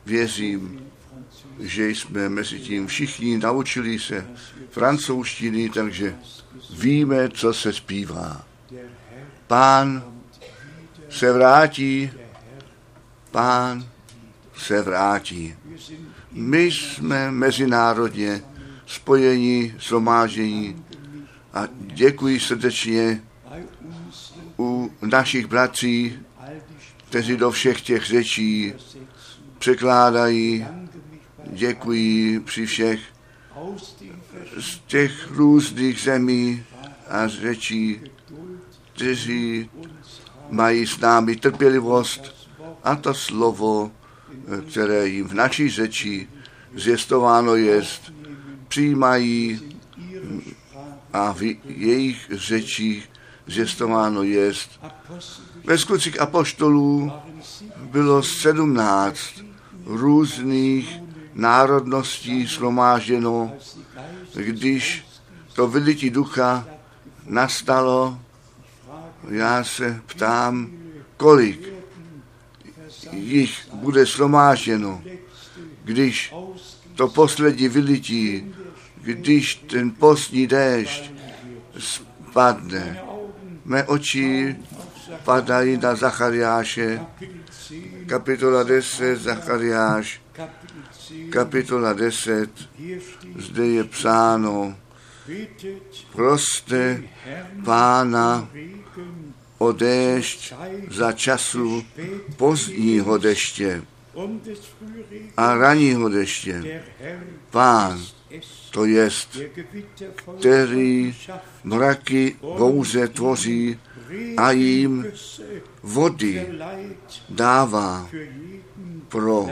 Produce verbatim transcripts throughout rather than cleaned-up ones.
Věřím, že jsme mezi tím všichni naučili se francouzštiny, takže víme, co se zpívá. Pán se vrátí, Pán se vrátí. My jsme mezinárodně spojení, shromáždění a děkuji srdečně u našich bratří, kteří do všech těch řečí překládají. Děkuji při všech z těch různých zemí a řečí, kteří mají s námi trpělivost a to slovo, které jim v naší řeči zjistováno jest, přijímají a v jejich řečích zjistováno jest. Ve skutcích apoštolů bylo sedmnáct různých národností shromážděno, když to vylití ducha nastalo. Já se ptám, kolik jich bude shromážděno, když to poslední vylití, když ten postní déšť spadne. Mé oči padají na Zachariáše, kapitola deset, Zachariáš, kapitola deset, zde je psáno, proste Pána o déšť za času pozdního deště a raního deště. Pán, to jest, který mraky bouře tvoří a jim vody dává pro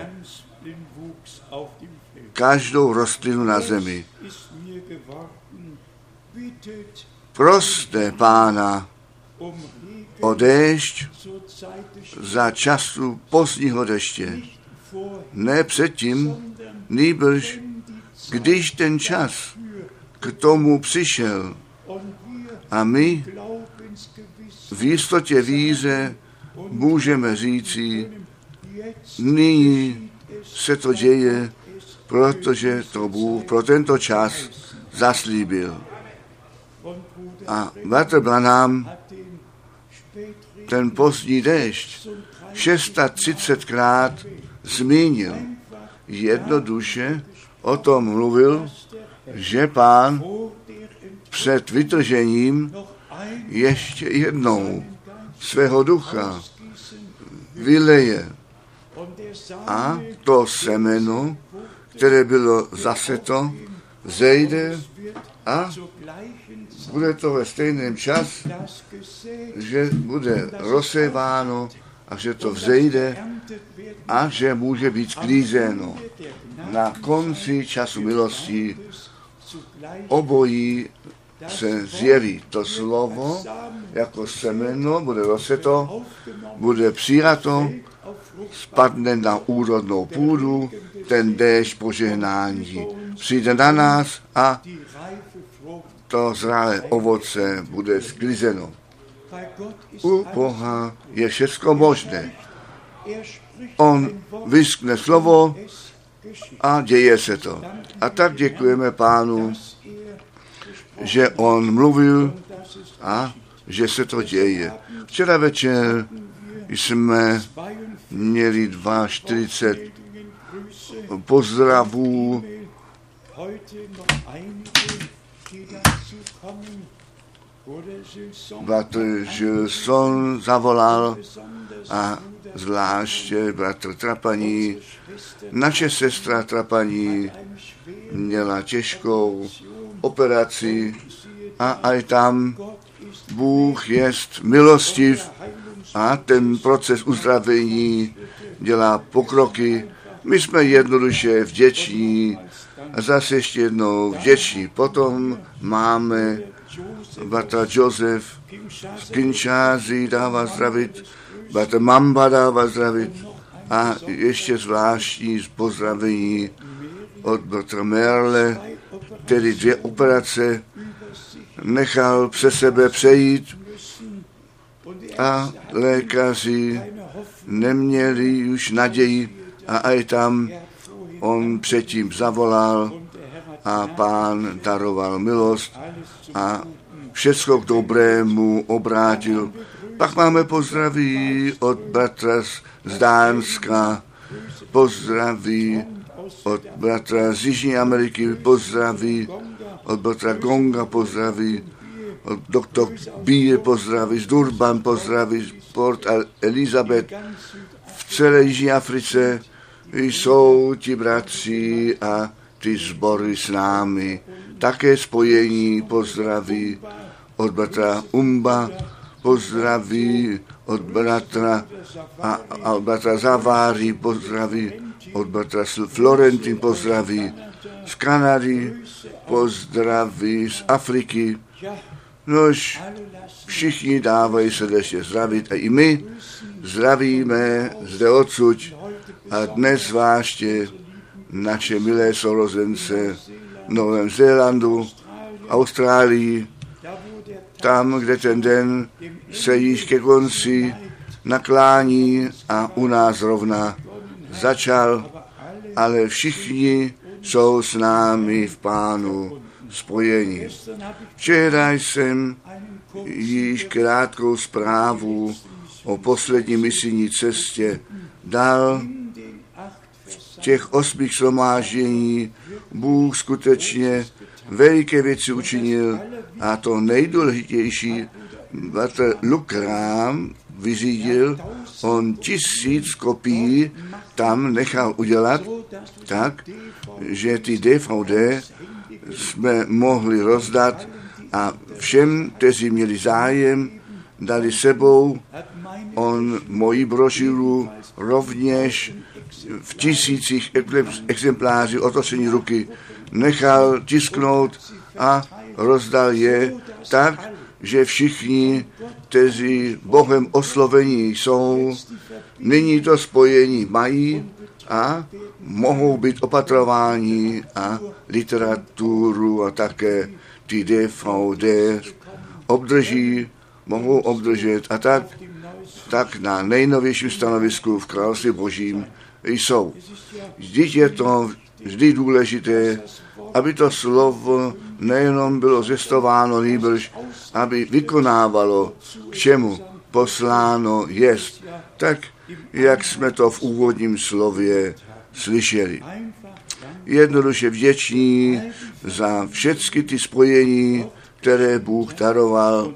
každou rostlinu na zemi. Proste Pána o déšť za času pozdního deště. Ne předtím, nýbrž když ten čas k tomu přišel a my v jistotě víře můžeme říci, nyní se to děje, protože to Bůh pro tento čas zaslíbil. A bratr Branham ten pozdní déšť šestadvacetkrát zmínil. Jednoduše o tom mluvil, že Pán před vytržením ještě jednou svého ducha vyleje. A to semeno, které bylo zaseto, zejde a bude to ve stejném čas, že bude rozséváno a že to vzejde a že může být sklízeno. Na konci času milosti obojí se zjeví. To slovo jako semeno bude rozseto, bude přijato, spadne na úrodnou půdu, ten déšť požehnání přijde na nás a to zralé ovoce bude sklizeno. U Boha je všecko možné. On vyskne slovo a děje se to. A tak děkujeme Pánu, že on mluvil a že se to děje. Včera večer jsme měli čtyřicet dva pozdravů. Bratr Gilson zavolal a zvláště bratr Trapaní. Naše sestra Trapaní měla těžkou operaci a aj tam Bůh jest milostiv a ten proces uzdravení dělá pokroky. My jsme jednoduše vděční a zase ještě jednou vděční. Potom máme bratra Josef z Kinshásy dává zdravit, bratr Mamba dává zdravit a ještě zvláštní pozdravení od bratra Merle, který dvě operace nechal přes sebe přejít a lékaři neměli už naději A aj tam on předtím zavolal a Pán daroval milost a všecko k dobrému obrátil. Pak máme pozdraví od bratra z Dánska, pozdraví od bratra z Jižní Ameriky, pozdraví od bratra Gonga, pozdraví od doktor Bíje, pozdraví z Durban, pozdraví z Port Elizabeth. V celé Jižní Africe jsou ti bratři a ty sbory s námi. Také spojení pozdraví od bratra Umba, pozdraví od bratra a, a od bratra Zaváry, pozdraví od bratra Florentin, pozdraví z Kanady, pozdraví z Afriky. Nož všichni dávají srdečně zdravit a i my zdravíme zde odsud a dnes zvláště naše milé sourozence v Novém Zélandu, Austrálii, tam, kde ten den se již ke konci naklání a u nás rovna začal, ale všichni jsou s námi v Pánu spojení. Včera jsem již krátkou zprávu o poslední misijní cestě dal. V těch osmi shromáždění Bůh skutečně veliké věci učinil a to nejdůležitější, bratr Lukrám vyřídil, on tisíc kopií tam nechal udělat tak, že ty D V D jsme mohli rozdat a všem, kteří měli zájem, dali sebou. On moji brožuru rovněž v tisících exemplářů otevření ruky nechal tisknout a rozdal je tak, že všichni, kteří Bohem oslovení jsou, nyní to spojení mají a mohou být opatrováni a literaturu a také ty D V D obdrží, mohou obdržet a tak, tak na nejnovějším stanovisku v Království Božím jsou. Vždyť je to vždy důležité, aby to slovo nejenom bylo zjistováno, nýbrž aby vykonávalo, k čemu posláno jest, tak jak jsme to v úvodním slově slyšeli. Jednoduše vděční za všechny ty spojení, které Bůh daroval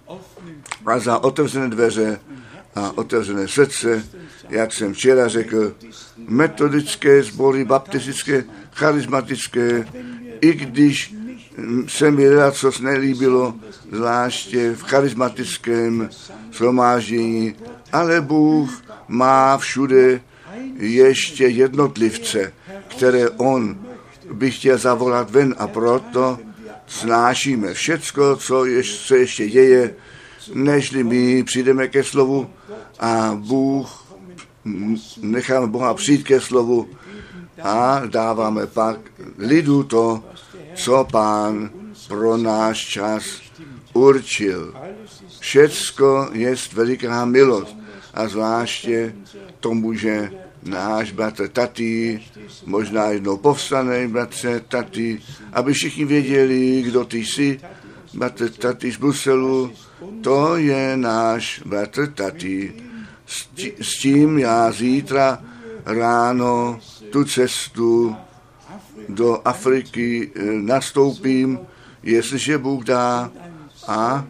a za otevřené dveře a otevřené srdce, jak jsem včera řekl, metodické sbory, baptistické, charismatické, i když se mi leccos nelíbilo, zvláště v charismatickém shromáždění, ale Bůh má všude ještě jednotlivce, které on by chtěl zavolat ven a proto snášíme všecko, co se ještě děje, nežli my přijdeme ke slovu a Bůh, necháme Boha přijít ke slovu a dáváme pak lidu to, co Pán pro náš čas určil. Všecko je veliká milost a zvláště to může náš bratr Tati, možná jednou povstane, bratře Tati, aby všichni věděli, kdo ty jsi, bratr Tati z Bruselu, to je náš bratr Tati. S tím já zítra ráno tu cestu do Afriky nastoupím, jestliže Bůh dá, a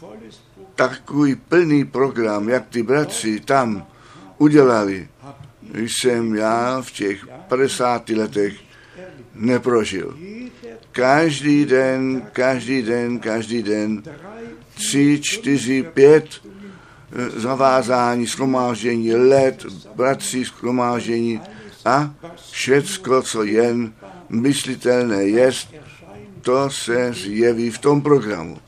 takový plný program, jak ty bratři tam udělali, jsem já v těch padesáti letech neprožil. Každý den, každý den, každý den, tři, čtyři, pět zavázání, shromáždění, let, bratří shromáždění a všecko, co jen myslitelné jest, to se zjeví v tom programu.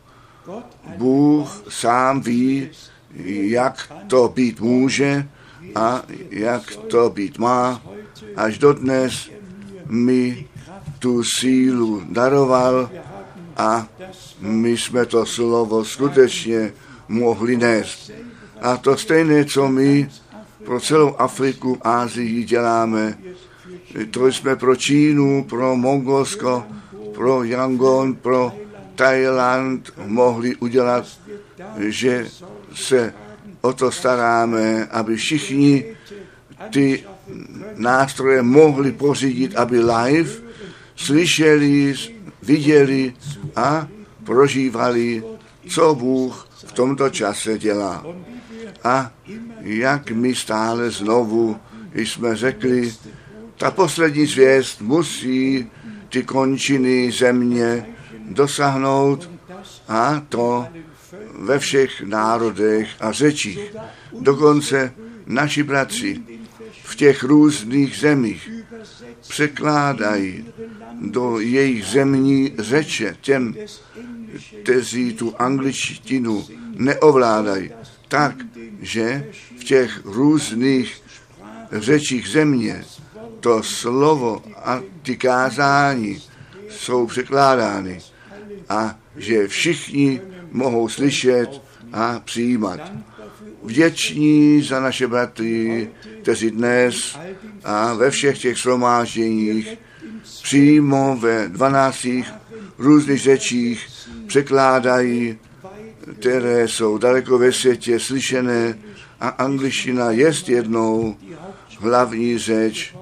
Bůh sám ví, jak to být může a jak to být má. Až dodnes mi tu sílu daroval a my jsme to slovo skutečně mohli nést. A to stejné, co my pro celou Afriku, Asii děláme. To jsme pro Čínu, pro Mongolsko, pro Yangon, pro Thailand mohli udělat, že se o to staráme, aby všichni ty nástroje mohli pořídit, aby live slyšeli, viděli a prožívali, co Bůh v tomto čase dělá. A jak my stále znovu jsme řekli, ta poslední zvěst musí ty končiny země dosáhnout, a to ve všech národech a řečích. Dokonce naši bratři v těch různých zemích překládají do jejich zemní řeče těm, kteří tu angličtinu neovládají, tak, že v těch různých řečích země to slovo a ty kázání jsou překládány a že všichni mohou slyšet a přijímat. Vděční za naše bratry, kteří dnes a ve všech těch shromážděních přímo ve dvanácti různých řečích překládají, které jsou daleko ve světě slyšené, a angličtina je jednou hlavní řeč,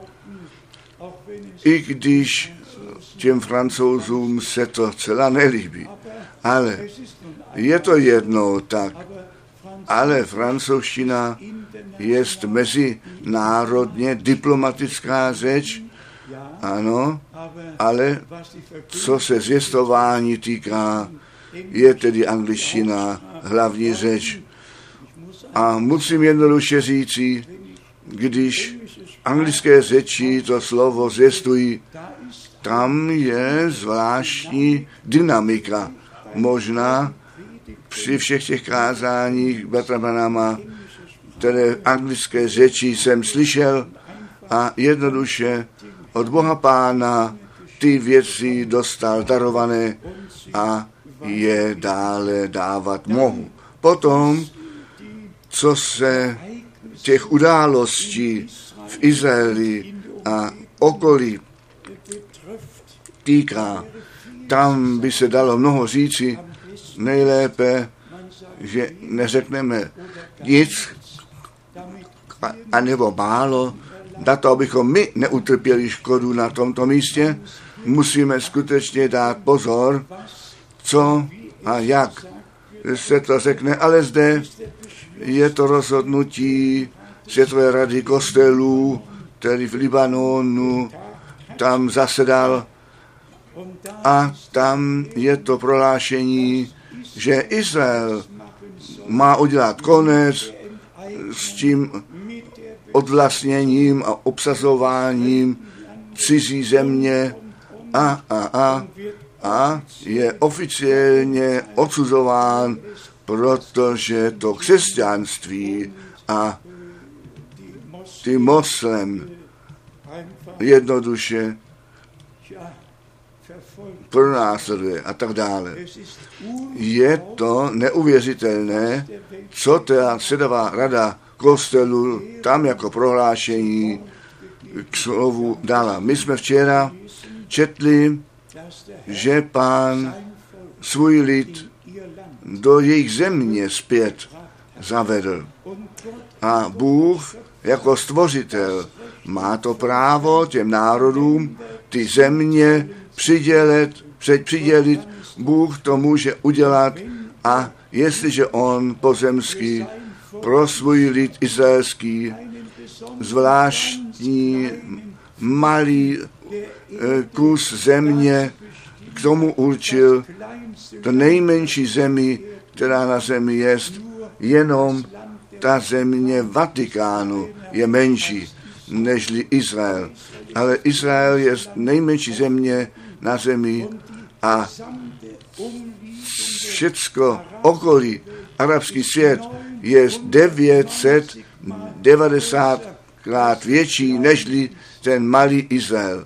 i když těm Francouzům se to celá nelíbí. Ale je to jednou tak. Ale francouzština je mezinárodně diplomatická řeč, ano, ale co se zvěstování týká, je tedy angličtina hlavní řeč. A musím jednoduše říci, když anglické řeči to slovo zvěstují, tam je zvláštní dynamika. Možná při všech těch kázáních bratra Branhama, které anglické řeči jsem slyšel a jednoduše od Boha Pána ty věci dostal darované a je dále dávat mohu. Potom, co se těch událostí v Izraeli a okolí týká, tam by se dalo mnoho říci, nejlépe, že neřekneme nic, anebo málo, na to, abychom my neutrpěli škodu na tomto místě, musíme skutečně dát pozor, co a jak se to řekne, ale zde je to rozhodnutí Světové rady kostelů, který v Libanonu tam zasedal, a tam je to prohlášení, že Izrael má udělat konec s tím odvlastněním a obsazováním cizí země a, a, a, a je oficiálně odsuzován, protože to křesťanství a ty moslem jednoduše pronásleduje a tak dále. Je to neuvěřitelné, co ta Světová rada kostelu tam jako prohlášení k slovu dala. My jsme včera četli, že Pán svůj lid do jejich země zpět zavedl. A Bůh jako stvořitel má to právo těm národům ty země přidělit, přidělit. Bůh to může udělat, a jestliže on pozemský pro svůj lid izraelský zvláštní malý kus země k tomu určil, to nejmenší zemi, která na zemi je, jenom ta země Vatikánu je menší nežli Izrael. Ale Izrael je nejmenší země na zemi a všecko okolí, arabský svět, je devět set devadesát krát větší nežli ten malý Izrael.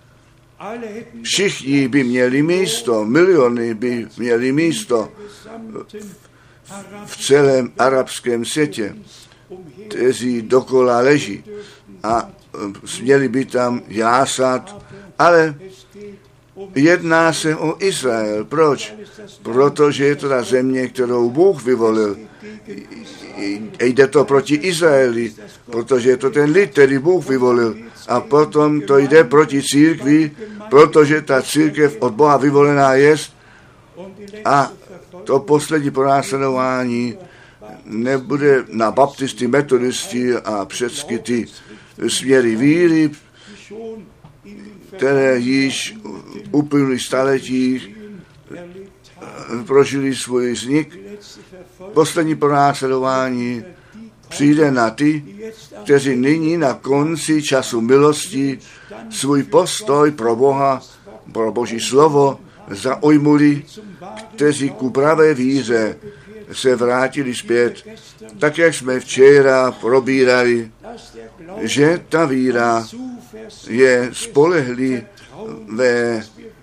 Všichni by měli místo, miliony by měli místo v celém arabském světě. kteří dokola leží a směli by tam jásat, ale jedná se o Izrael. Proč? Protože je to ta země, kterou Bůh vyvolil. Jde to proti Izraeli, protože je to ten lid, který Bůh vyvolil. A potom to jde proti církvi, protože ta církev od Boha vyvolená je. A to poslední pronásledování nebude na baptisty, metodisty a všechny ty směry víry, které již v uplynulých staletích prožili svůj vznik. Poslední pronásledování přijde na ty, kteří nyní na konci času milosti svůj postoj pro Boha, pro Boží slovo zaujmuli, kteří ku pravé víře se vrátili zpět, tak jak jsme včera probírali, že ta víra je spolehlý ve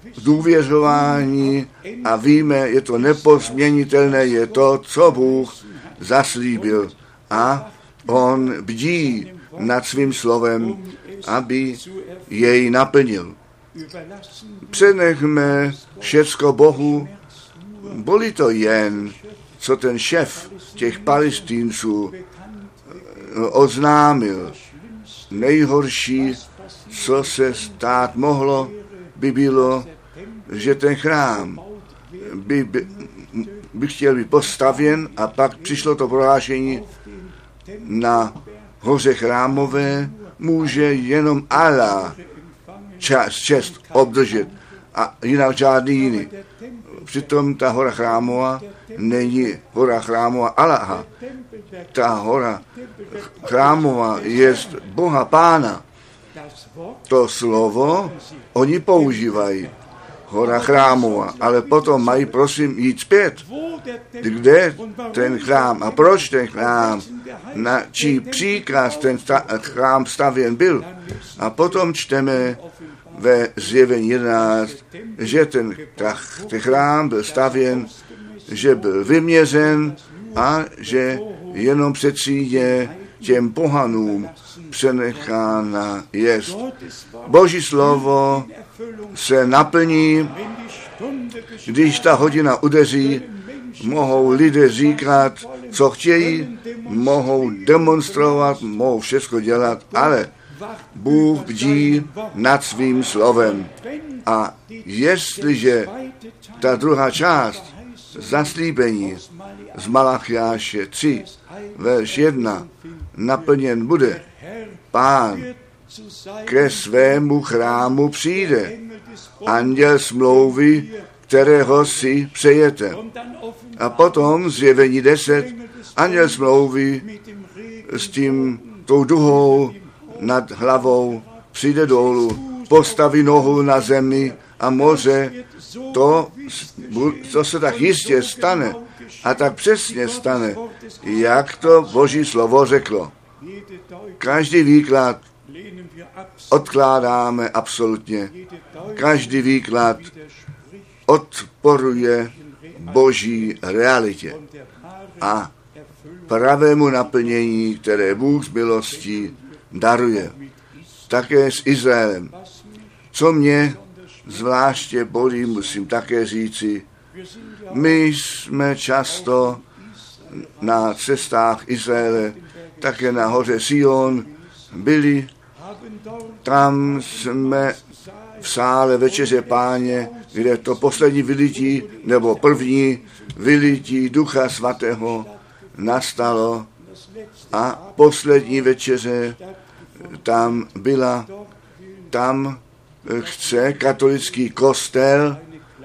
důvěřování a víme, je to nepozměnitelné, je to, co Bůh zaslíbil. A on bdí nad svým slovem, aby jej naplnil. Přenechme všecko Bohu. Boli to jen, co ten šéf těch Palestinců oznámil. Nejhorší, co se stát mohlo, by bylo, že ten chrám by, by, by chtěl být postavěn a pak přišlo to prohlášení na hoře chrámové, může jenom Allah čas, čest obdržet a jinak žádný jiný. Přitom ta hora chrámová není hora chrámová Allaha. Ta hora chrámová je Boha Pána. To slovo oni používají. Hora chrámová, ale potom mají prosím jít zpět. Kde ten chrám a proč ten chrám, na čí příkaz ten sta- chrám stavěn byl. A potom čteme ve Zjevení jedenáct, že ten, ta, ten chrám byl stavěn, že byl vyměřen a že jenom předsídě těm pohanům přenechána jest. Boží slovo se naplní, když ta hodina udeří, mohou lidé říkat, co chtějí, mohou demonstrovat, mohou všechno dělat, ale Bůh bdí nad svým slovem. A jestliže ta druhá část zaslíbení z Malachiáše tři, verš jedna, naplněn bude, Pán ke svému chrámu přijde, anděl smlouvy, kterého si přejete. A potom Zjevení deset, anděl smlouvy s tím tou duhou nad hlavou přijde dolů, postaví nohu na zemi a moře, to, to se tak jistě stane a tak přesně stane, jak to Boží slovo řeklo. Každý výklad odkládáme absolutně. Každý výklad odporuje Boží realitě a pravému naplnění, které Bůh z milostí daruje. Také s Izraelem. Co mě zvláště bolí, musím také říci, my jsme často na cestách Izraele, také na hoře Sion byli, tam jsme v sále Večeře Páně, kde to poslední vylití, nebo první vylití Ducha Svatého nastalo a poslední večeře tam byla, tam chce katolický kostel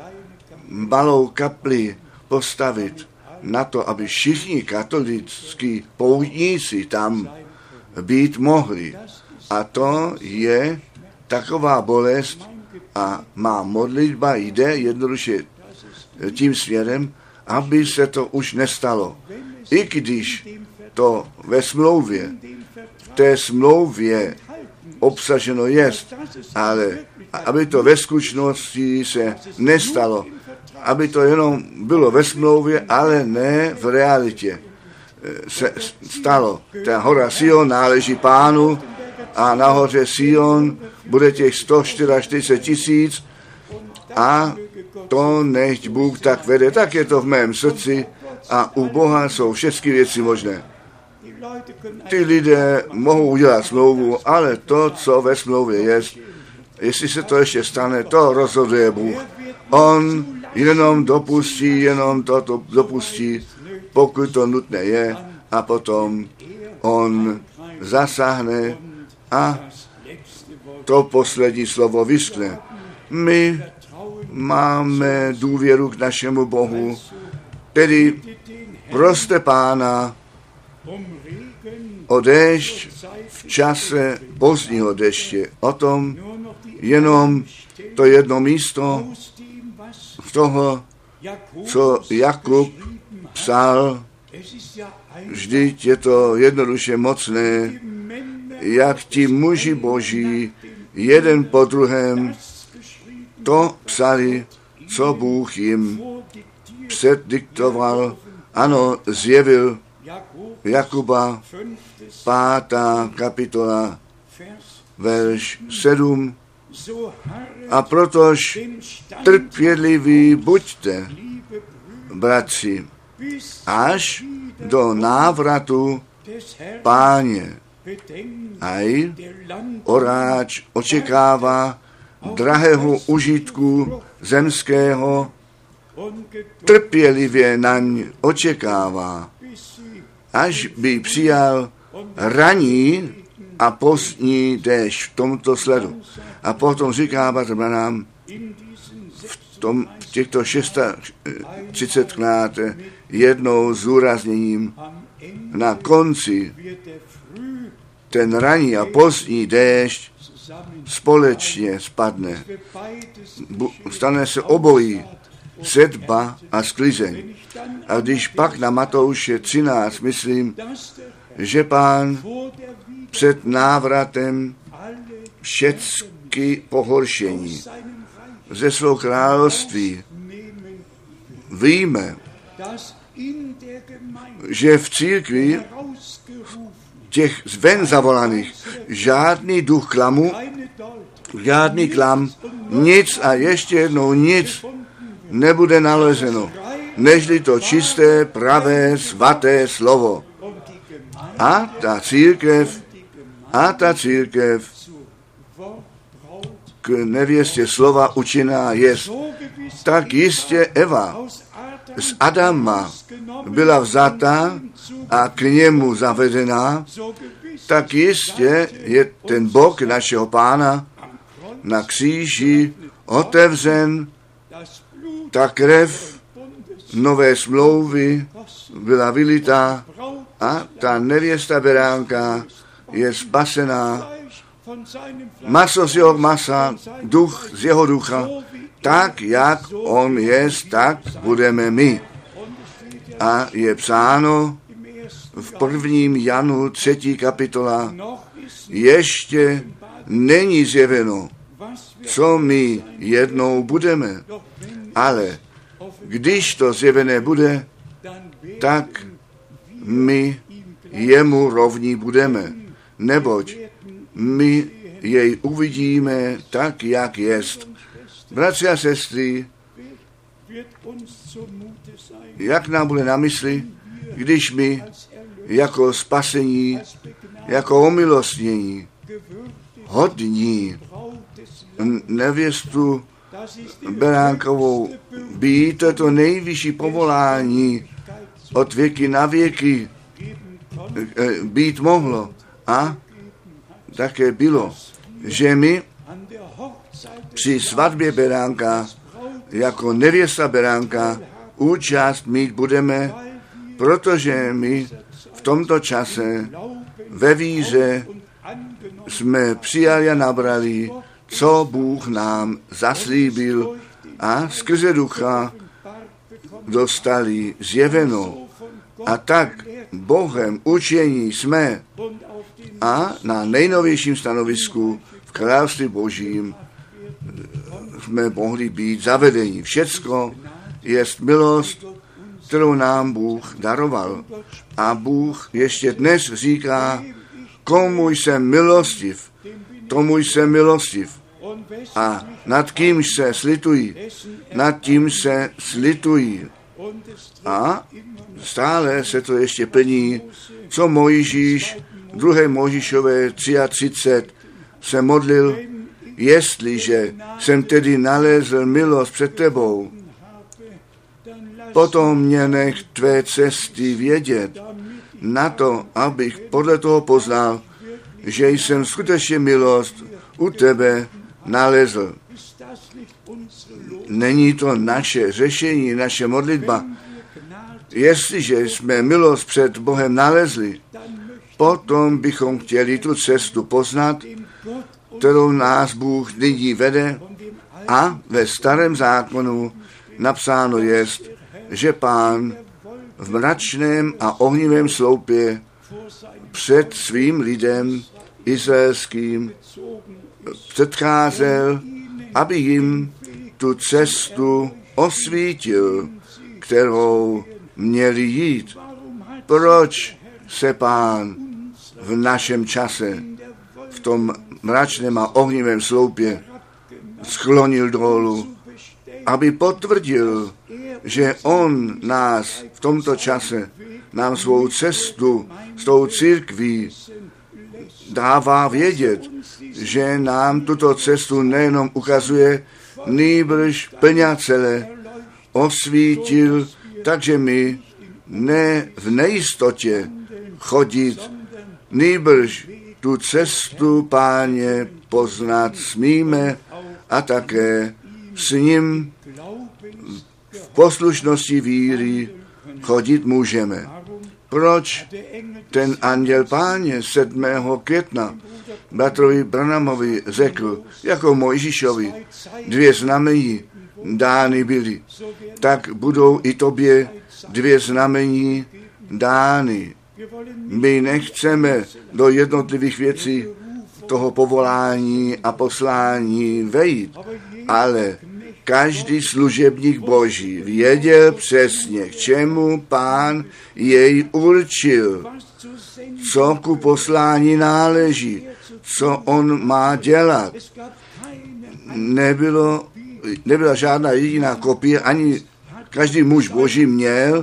malou kapli postavit na to, aby všichni katolickí poutníci tam být mohli. A to je taková bolest a má modlitba jde jednoduše tím směrem, aby se to už nestalo. I když to ve smlouvě, v té smlouvě obsaženo jest, ale aby to ve skutečnosti se nestalo, aby to jenom bylo ve smlouvě, ale ne v realitě. se stalo. Ta hora Sion náleží Pánu a nahoře Sion bude těch sto čtyřicet čtyři tisíc a to nechť Bůh tak vede, tak je to v mém srdci a u Boha jsou všechny věci možné. Ty lidé mohou udělat smlouvu, ale to, co ve smlouvě je, jestli se to ještě stane, to rozhoduje Bůh. On jenom dopustí, jenom toto dopustí, pokud to nutné je, a potom on zasáhne a to poslední slovo vyskne. My máme důvěru k našemu Bohu, tedy proste Pána o déšť v čase pozdního deště. O tom jenom to jedno místo z toho, co Jakub psal, vždyť je to jednoduše mocné, jak ti muži boží jeden po druhém to psali, co Bůh jim předdiktoval, ano, zjevil Jakuba, pátá kapitola, verš sedm. A protož trpěliví buďte, bratři, až do návratu Páně. Aj oráč očekává drahého užitku zemského, trpělivě naň očekává, až by přijal raní a pozdní déšť v tomto sledu. A potom říká Bratr Branham v, tom, v těchto šestotřicet jednou zúrazněním na konci ten raní a pozdní déšť společně spadne. Stane se obojí, sedba a sklizeň. A když pak na Matouše třináct myslím, že Pán před návratem všechny pohoršení ze svého království víme, že v církvi těch ven zavolaných žádný duch klamu, žádný klam, nic a ještě jednou nic nebude nalezeno, nežli to čisté, pravé, svaté slovo. A ta církev, a ta církev k nevěstě slova učená jest. Tak jistě Eva z Adama byla vzata a k němu zavedená, tak jistě je ten bok našeho Pána na kříži otevřen, ta krev nové smlouvy byla vylitá a ta nevěsta beránka je spasená. Maso z jeho masa, duch z jeho ducha, tak jak on je, tak budeme my. A je psáno v prvním Janu třetí kapitola, ještě není zjeveno, co my jednou budeme, ale když to zjevené bude, tak my jemu rovní budeme, neboť my jej uvidíme tak, jak jest. Bratři a sestry, jak nám bude na mysli, když my jako spasení, jako omilostnění, hodní nevěstu beránkovou být, to je to nejvyšší povolání od věky na věky být mohlo. A také bylo, že my při svatbě beránka jako nevěsta beránka účast mít budeme, protože my v tomto čase ve víře jsme přijali a nabrali, co Bůh nám zaslíbil a skrze ducha dostali zjeveno. A tak Bohem učení jsme a na nejnovějším stanovisku v království Božím jsme mohli být zavedeni. Všecko je milost kterou nám Bůh daroval. A Bůh ještě dnes říká, komu jsem milostiv, tomu jsem milostiv. A nad kým se slitují, nad tím se slitují. A stále se to ještě plní, co Mojžíš, druhé Mojžíšové třicet tři se modlil, jestliže jsem tedy nalezl milost před tebou, potom mě nech tvé cesty vědět, na to, abych podle toho poznal, že jsem skutečně milost u tebe nalezl. Není to naše řešení, naše modlitba. Jestliže jsme milost před Bohem nalezli, potom bychom chtěli tu cestu poznat, kterou nás Bůh nyní vede, a ve starém zákonu napsáno jest, že Pán v mračném a ohnivém sloupě před svým lidem izraelským předcházel, aby jim tu cestu osvítil, kterou měli jít. Proč se Pán v našem čase, v tom mračném a ohnivém sloupě sklonil dolů, aby potvrdil, že on nás v tomto čase, nám svou cestu s tou církví dává vědět, že nám tuto cestu nejenom ukazuje, nýbrž plně celé osvítil, takže my ne v nejistotě chodit, nýbrž tu cestu Páně poznat smíme a také s ním v poslušnosti víry chodit můžeme. Proč ten anděl Páně sedmého května bratrovi Branhamovi řekl, jako Mojžíšovi, dvě znamení dány byly, tak budou i tobě dvě znamení dány. My nechceme do jednotlivých věcí toho povolání a poslání vejít, ale každý služebník Boží věděl přesně, k čemu Pán jej určil, co ku poslání náleží, co on má dělat. Nebylo, nebyla žádná jediná kopie, ani každý muž Boží měl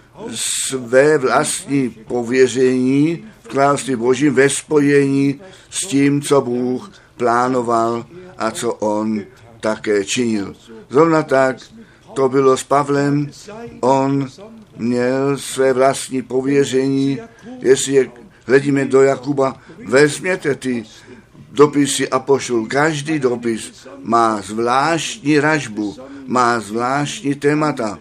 své vlastní pověření v království Božím ve spojení s tím, co Bůh plánoval a co on také činil. Zrovna tak to bylo s Pavlem. On měl své vlastní pověření. Jestli je, hledíme do Jakuba, vezměte ty dopisy apoštolů. Každý dopis má zvláštní ražbu, má zvláštní témata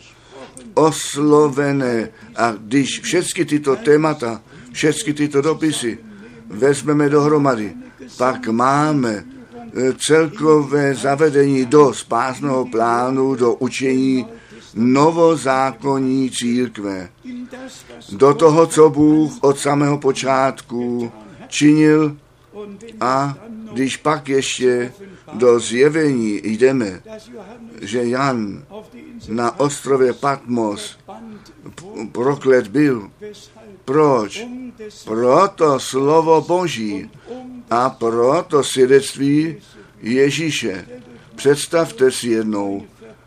oslovené. A když všechny tyto témata, všechny tyto dopisy vezmeme dohromady, pak máme celkové zavedení do spásného plánu, do učení novozákonní církve. Do toho, co Bůh od samého počátku činil, a když pak ještě do zjevení jdeme, že Jan na ostrově Patmos proklet byl. Proč? Proto slovo Boží a proto svědectví Ježíše. Představte si jednou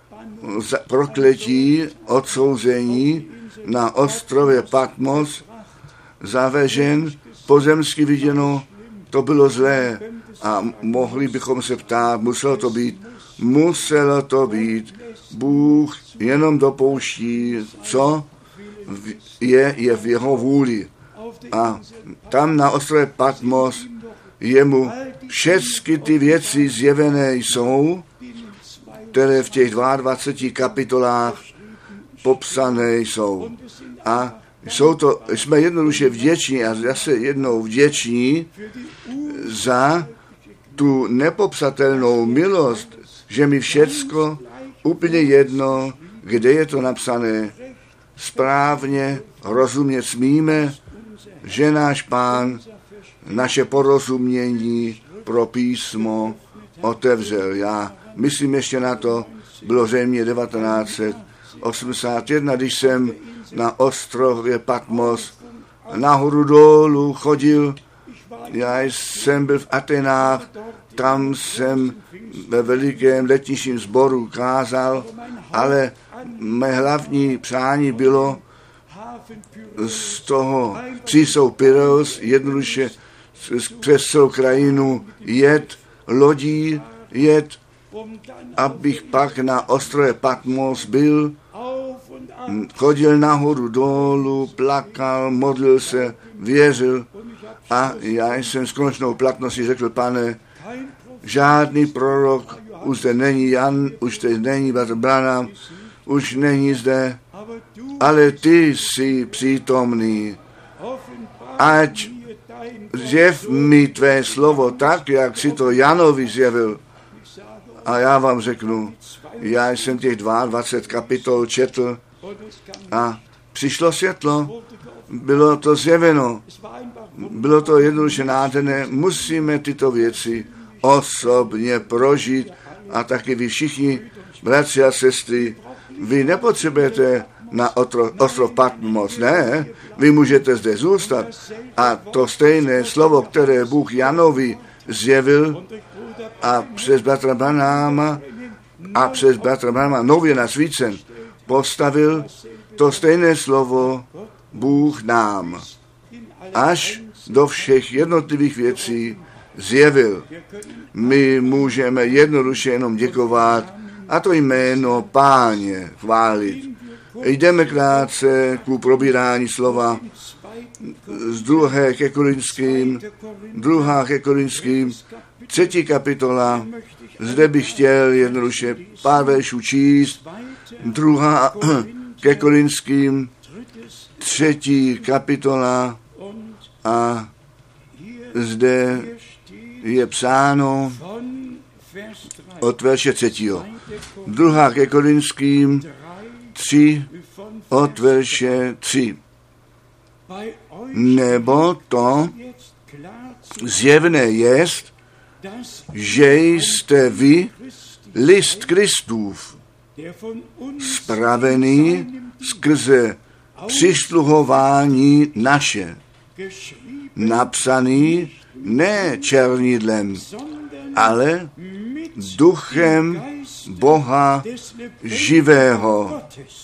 prokletí, odsouzení na ostrově Patmos, zavežen, pozemsky viděno, to bylo zlé a mohli bychom se ptát, muselo to být, muselo to být. Bůh jenom dopouští, co je, je v jeho vůli. A tam na ostrově Patmos jemu všechny ty věci zjevené jsou, které v těch dvaceti dvou kapitolách popsané jsou. A jsou to, jsme jednoduše vděční a zase jednou vděční za tu nepopsatelnou milost, že mi všecko úplně jedno, kde je to napsané, správně rozumět smíme, že náš Pán naše porozumění pro písmo otevřel. Já myslím ještě na to, bylo zřejmě devatenáct set osmdesát jedna, když jsem na ostrově Patmos nahoru dolů chodil. Já jsem byl v Atenách, tam jsem ve velikém letničním sboru kázal, ale mé hlavní přání bylo z toho přísou Pyreus jednoduše přes celou krajinu jet lodí, jet, abych pak na ostrově Patmos byl, chodil nahoru dolů, plakal, modlil se, věřil a já jsem s konečnou platností řekl, Pane, žádný prorok už zde není, Jan už zde není, Bratr Branham už není zde, ale ty jsi přítomný. Ať zjev mi tvé slovo tak, jak si to Janovi zjevil. A já vám řeknu, já jsem těch dvacet dva kapitol četl a přišlo světlo, bylo to zjeveno, bylo to jednoduše nádherné, musíme tyto věci osobně prožít a taky vy všichni, bratři a sestry, vy nepotřebujete na ostrov Patmos, ne, vy můžete zde zůstat a to stejné slovo, které Bůh Janovi zjevil a přes bratra Branhama a přes bratra Branhama nově nasvícen postavil, to stejné slovo Bůh nám až do všech jednotlivých věcí zjevil. My můžeme jednoduše jenom děkovat a to jméno Páně chválit. Jdeme krátce ku probírání slova z druhé ke Korinským, druhá ke Korinským, třetí kapitola. Zde bych chtěl jednoduše pár veršů číst. Druhá ke Korinským, třetí kapitola a zde je psáno od verše třetího. Druhá ke Korinským, tři od verše tři. Nebo to zjevné jest, že jste vy list Kristův, spravený skrze přisluhování naše, napsaný ne černidlem, ale duchem Boha živého.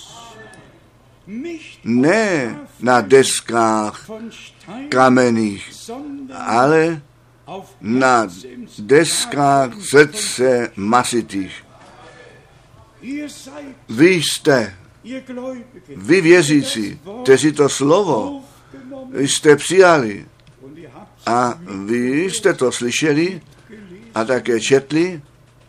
Ne na deskách kamenných, ale na deskách srdce masitých. Vy jste, vy věřící, kteří to slovo jste přijali a vy jste to slyšeli a také četli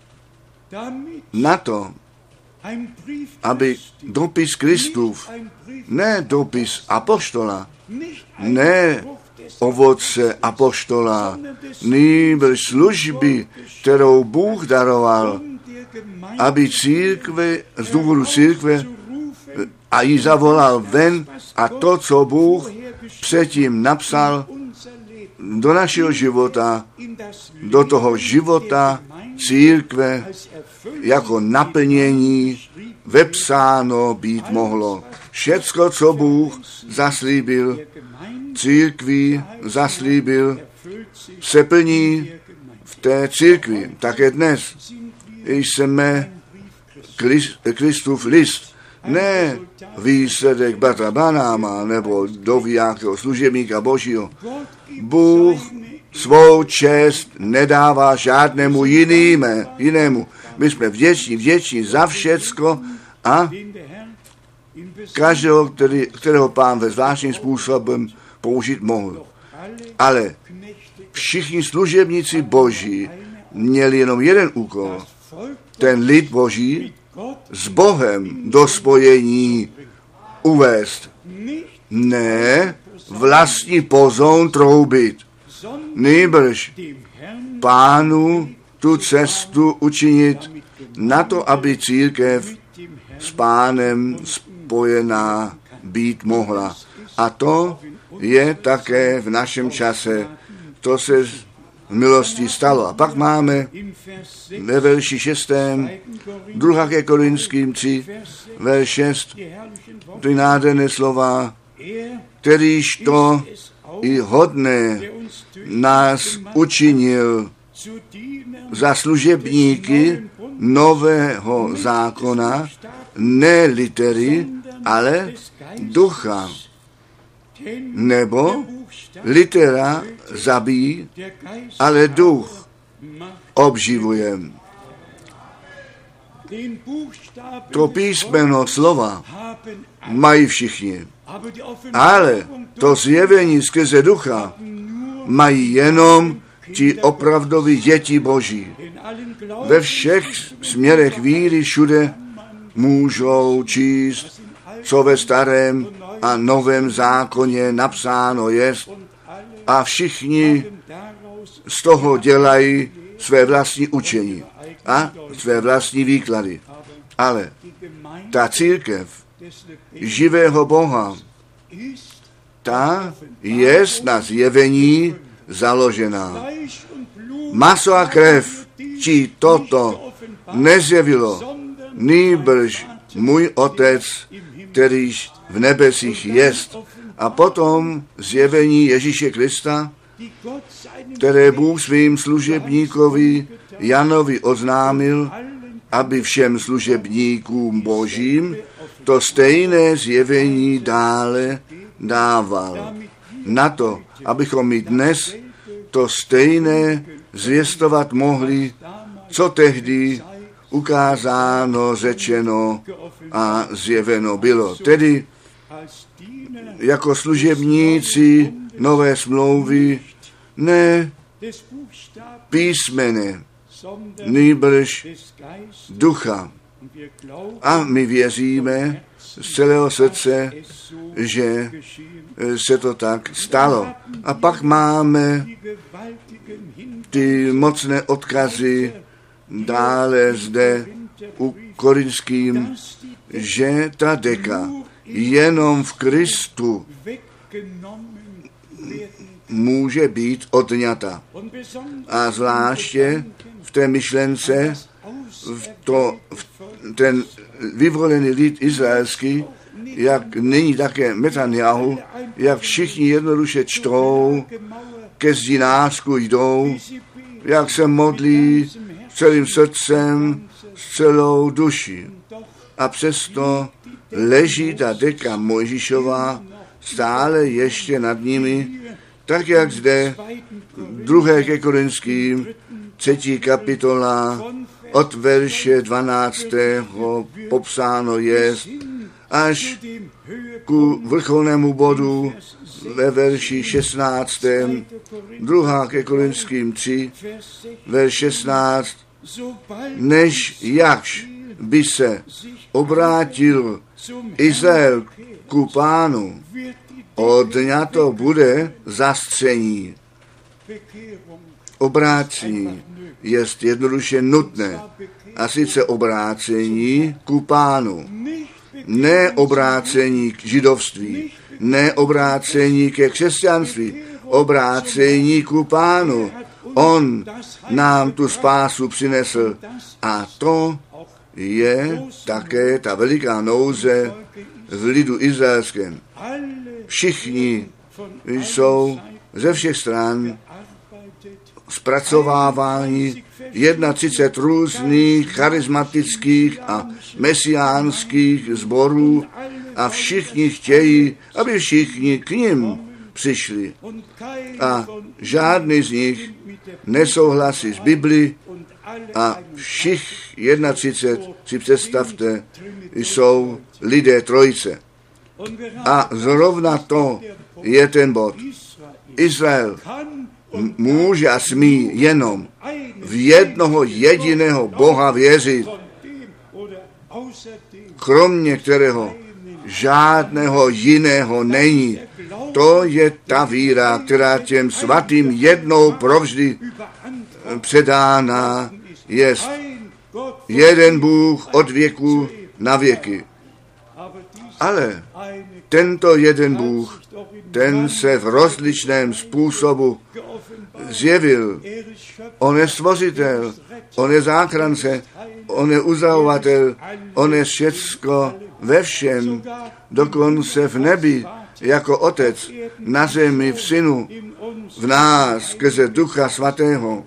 na to, aby dopis Kristův, ne dopis apoštola, ne ovoce apoštola, nýbrž služby, kterou Bůh daroval, aby církve, z důvodu církve a jí zavolal ven a to, co Bůh předtím napsal do našeho života, do toho života církve jako naplnění vepsáno být mohlo. Všecko, co Bůh zaslíbil, církvi zaslíbil, se plní v té církvi. Také dnes jsme Kristův list, ne výsledek bratra Branhama nebo doví nějakého služebníka Božího. Bůh svou čest nedává žádnému jinému. jinému. My jsme vděční, vděční za všecko a každého, který, kterého Pán ve zvláštním způsobem použít mohl. Ale všichni služebníci Boží měli jenom jeden úkol. Ten lid Boží s Bohem do spojení uvést. Ne vlastní pozoun troubit, nýbrž Pánu tu cestu učinit na to, aby církev s Pánem spojená být mohla. A to je také v našem čase. To se milostí stalo. A pak máme ve verši šestém, druhá ke Korinským tři, verš šest, ty nádherné slova, kterýž to i hodné nás učinil za služebníky nového zákona, ne litery, ale ducha. Nebo litera zabíjí, ale duch obživuje. To písmeno slova mají všichni, ale to zjevení skrze ducha mají jenom ti opravdoví děti Boží. Ve všech směrech víry všude můžou číst, co ve starém a novém zákoně napsáno jest, a všichni z toho dělají své vlastní učení a své vlastní výklady. Ale ta církev živého Boha, ta je na zjevení založená. Maso a krev ti toto nezjevilo, nýbrž můj Otec, kterýž v nebesích jest. A potom zjevení Ježíše Krista, které Bůh svým služebníkovi Janovi oznámil, aby všem služebníkům Božím to stejné zjevení dále dával. Na to, abychom my dnes to stejné zvěstovat mohli, co tehdy ukázáno, řečeno a zjeveno bylo. Tedy jako služebníci nové smlouvy ne písmene, nýbrž ducha. A my věříme z celého srdce, že se to tak stalo. A pak máme ty mocné odkazy dále zde u Korinským, že ta deka jenom v Kristu může být odňata. A zvláště v té myšlence, v to, v ten vyvolený lid izraelský, jak nyní také Netanjahu, jak všichni jednoduše čtou, ke zdinářku jdou, jak se modlí celým srdcem, s celou duší. A přesto leží ta deka Mojžíšová stále ještě nad nimi, tak jak zde druhé ke Korinským, třetí kapitola, od verše dvanáctého popsáno je, až ku vrcholnému bodu ve verši šestnáctém, druhá ke Korinským tři, verš šestnáct, než jakž by se obrátil Izrael ku Pánu, odňato bude zastření. Obrácení jest jednoduše nutné, a sice obrácení ku Pánu. Ne obrácení k židovství, ne obrácení ke křesťanství, obrácení ku Pánu. On nám tu spásu přinesl a to je také ta veliká nouze v lidu izraelském. Všichni jsou ze všech stran zpracovávání třicet jedna různých charismatických a mesiánských sborů a všichni chtějí, aby všichni k nim přišli. A žádný z nich nesouhlasí s Biblí a všich třicet jedna, si představte, jsou lidé trojice. A zrovna to je ten bod. Izrael může a smí jenom v jednoho jediného Boha věřit, kromě kterého žádného jiného není. To je ta víra, která těm svatým jednou provždy předána jest. Jeden Bůh od věku na věky. Ale tento jeden Bůh, ten se v rozličném způsobu zjevil. On je stvořitel, on je záchrance, on je uzdravovatel, on je všecko ve všem, dokonce v nebi, jako Otec, na zemi, v Synu, v nás, skrze Ducha Svatého.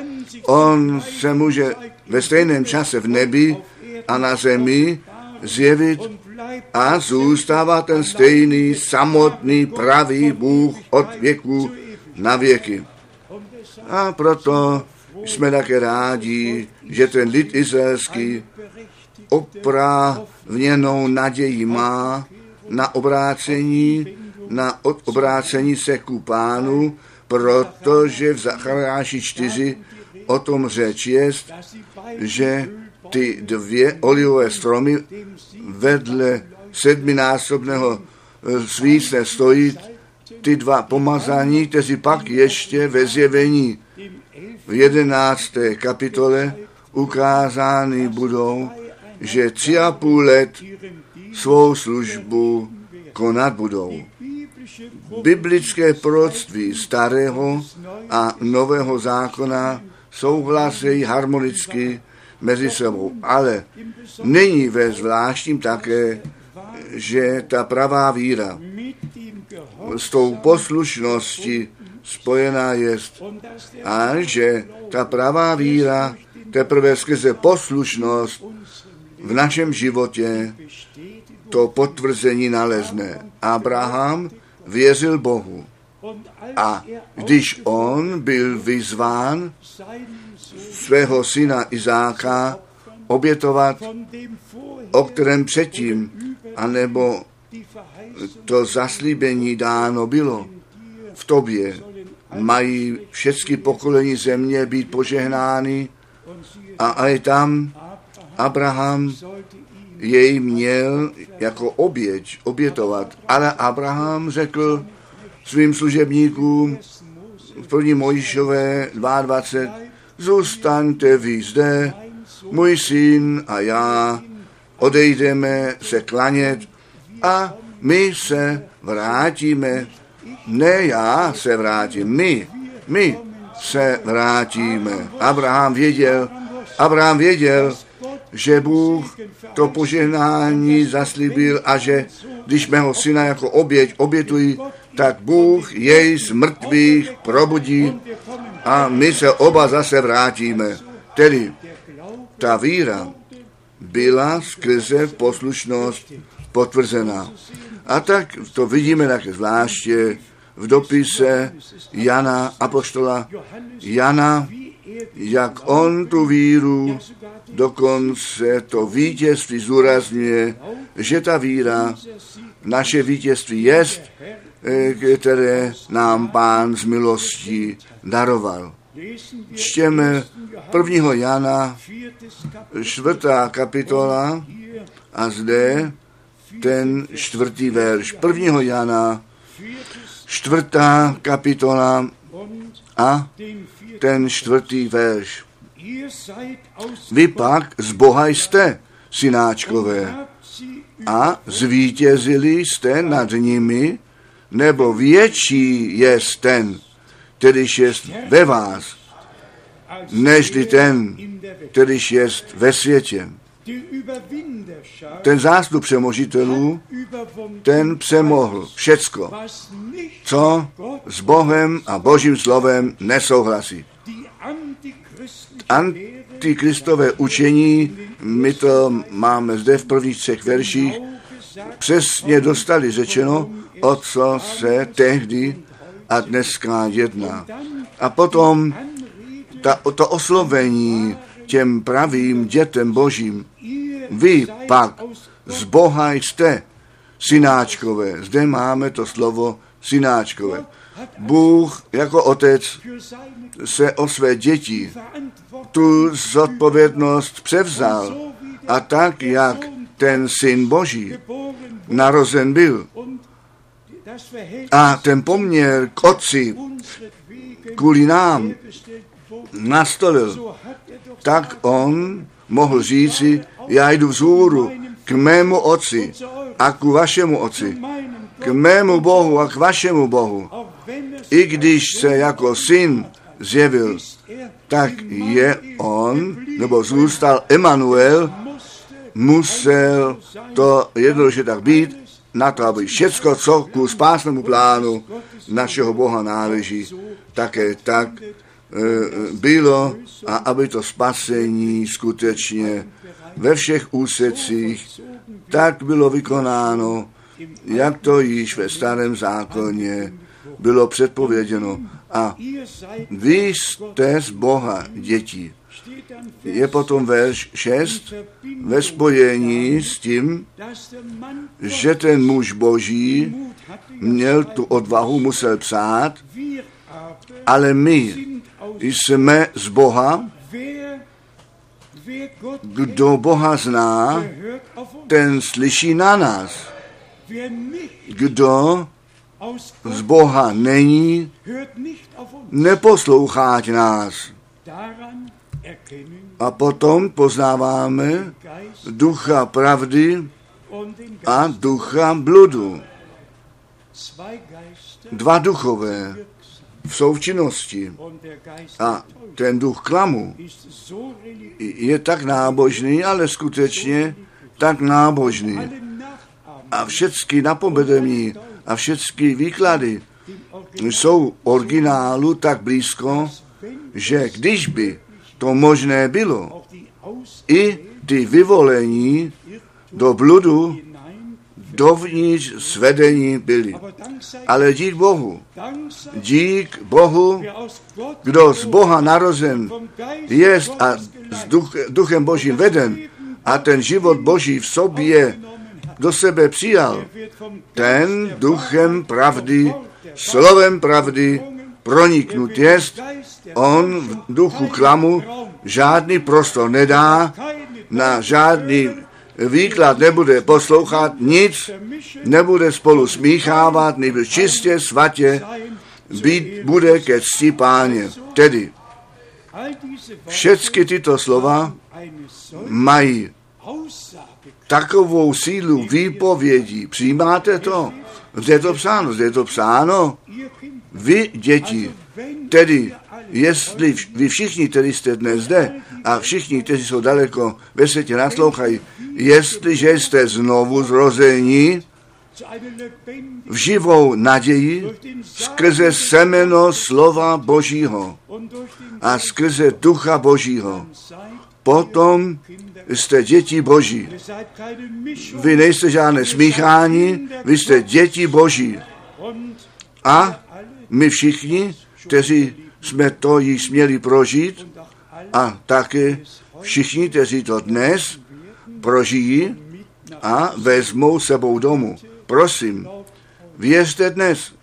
On se může ve stejném čase v nebi a na zemi zjevit a zůstává ten stejný, samotný, pravý Bůh od věku na věky. A proto jsme také rádi, že ten lid izraelský oprávněnou naději má na obrácení, na obrácení se ku Pánu, protože v Zachariáši čtyři o tom řeč jest, že ty dvě olivové stromy vedle sedminásobného svícne stojí, ty dva pomazaní, kteří pak ještě ve zjevení v jedenácté kapitole ukázány budou, že tři a půl let svou službu konat budou. Biblické proroctví starého a nového zákona souhlasejí harmonicky mezi sebou, ale není ve zvláštním také, že ta pravá víra s tou poslušností spojená jest a že ta pravá víra teprve skrze poslušnost v našem životě to potvrzení nalezne. Abraham věřil Bohu a když on byl vyzván svého syna Izáka obětovat, o kterém předtím, anebo to zaslíbení dáno bylo, v tobě mají všechny pokolení země být požehnány a aj tam Abraham jej měl jako oběť obětovat. Ale Abraham řekl svým služebníkům v první Mojžíšové dvacet dva, zůstaňte vy zde, můj syn a já odejdeme se klanět a my se vrátíme. Ne já se vrátím, my, my se vrátíme. Abraham věděl, Abraham věděl, že Bůh to požehnání zaslíbil a že když mého syna jako oběť obětují, tak Bůh jej z mrtvých probudí a my se oba zase vrátíme. Tedy ta víra byla skrze poslušnost potvrzena. A tak to vidíme také zvláště v dopise Jana, apoštola Jana, jak on tu víru, dokonce to vítězství zúrazňuje, že ta víra naše vítězství jest, které nám Pán z milostí daroval. Čtěme prvního Jana, čtvrtá kapitola a zde ten čtvrtý verš. Prvního Jana, čtvrtá kapitola a ten čtvrtý verš. Vy pak z Boha jste, synáčkové, a zvítězili jste nad nimi, nebo větší jest ten, kterýž jest ve vás, nežli ten, kterýž jest ve světě. Ten zástup přemožitelů, ten přemohl všecko, co s Bohem a Božím slovem nesouhlasí. Antikristové učení, my to máme zde v prvních třech verších, přesně dostali řečeno, o co se tehdy a dneska jedná. A potom ta, to oslovení těm pravým dětem Božím, vy pak z Boha jste, synáčkové. Zde máme to slovo synáčkové. Bůh jako otec se o své děti tu zodpovědnost převzal a tak, jak ten syn Boží narozen byl a ten poměr k otci kvůli nám nastolil, tak on mohl říci, já jdu vzhůru k mému otci a k vašemu otci, k mému Bohu a k vašemu Bohu. I když se jako syn zjevil, tak je on, nebo zůstal Emanuel, musel to jednoduše tak být, na to, aby všecko, co ku spásnému plánu našeho Boha náleží, také tak e, bylo a aby to spasení skutečně ve všech úsecích tak bylo vykonáno, jak to již ve starém zákoně bylo předpověděno. A vy jste z Boha děti. Je potom verš šest ve spojení s tím, že ten muž Boží měl tu odvahu, musel psát, ale my jsme z Boha, kdo Boha zná, ten slyší na nás. Kdo z Boha není, neposlouchá nás. A potom poznáváme ducha pravdy a ducha bludu. Dva duchové v součinnosti. A ten duch klamu je tak nábožný, ale skutečně tak nábožný. A všechny napovedení a všechny výklady jsou originálu tak blízko, že když by to možné bylo, i ty vyvolení do bludu dovnitř svedení byli. Ale dík Bohu, dík Bohu, kdo z Boha narozen jest a s duch, duchem Božím veden a ten život Boží v sobě do sebe přijal, ten duchem pravdy, slovem pravdy proniknut jest, on v duchu klamu žádný prostor nedá, na žádný výklad nebude poslouchat, nic nebude spolu smíchávat, nebo čistě, svatě být bude ke cti Páně. Tedy všechny tyto slova mají takovou sílu výpovědí. Přijímáte to? Zde je to psáno, zde je to psáno. Vy, děti, tedy jestli vy všichni, kteří jste dnes zde a všichni, kteří jsou daleko ve světě naslouchají, jestliže jste znovu zrození v živou naději skrze semeno slova Božího a skrze ducha Božího, potom jste děti Boží. Vy nejste žádné smíchání, vy jste děti Boží. A my všichni, kteří jsme to již směli prožít, a také všichni, kteří to dnes prožijí a vezmou sebou domů. Prosím, věřte dnes,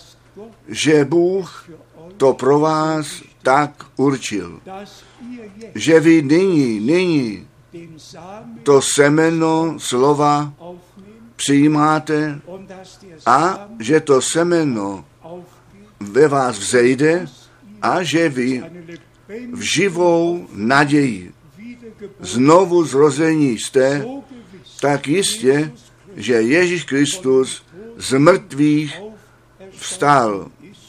že Bůh to pro vás tak určil, že vy nyní, nyní to semeno slova přijímáte a že to semeno ve vás vzejde a že vy v živou naději znovu zrození jste, tak jistě, že Ježíš Kristus z mrtvých vstal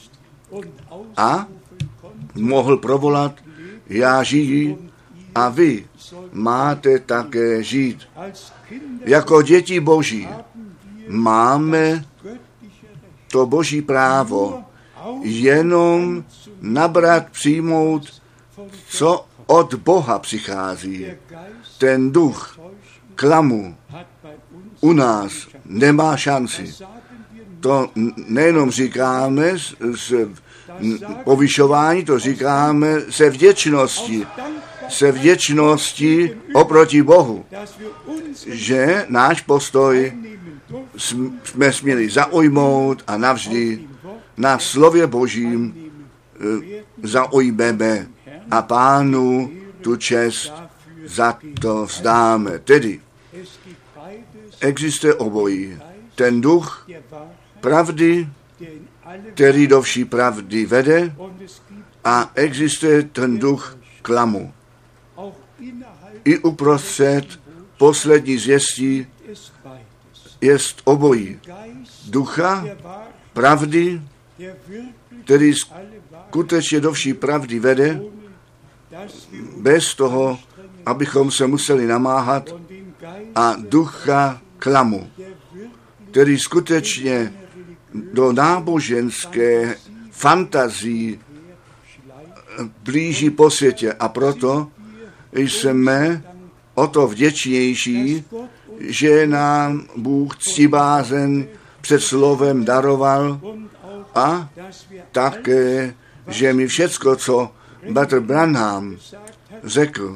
a mohl provolat, já žiji a vy máte také žít. Jako děti Boží máme to Boží právo jenom nabrat, přijmout, co od Boha přichází. Ten duch klamu u nás nemá šanci. To nejenom říkáme z, z povyšování, to říkáme se vděčností. Se vděčností oproti Bohu, že náš postoj jsme směli zaujmout a navždy na slově Božím zaujmeme a Pánu tu čest za to vzdáme. Tedy existuje obojí. Ten duch pravdy, který do vší pravdy vede, a existuje ten duch klamu. I uprostřed poslední zvěstí jest obojí. Ducha pravdy, který skutečně do vší pravdy vede, bez toho, abychom se museli namáhat, a ducha klamu, který skutečně do náboženské fantazii blíží po světě. A proto jsme o to vděčnější, že nám Bůh ctibázen před slovem daroval a také, že mi všecko, co bratr Branham řekl,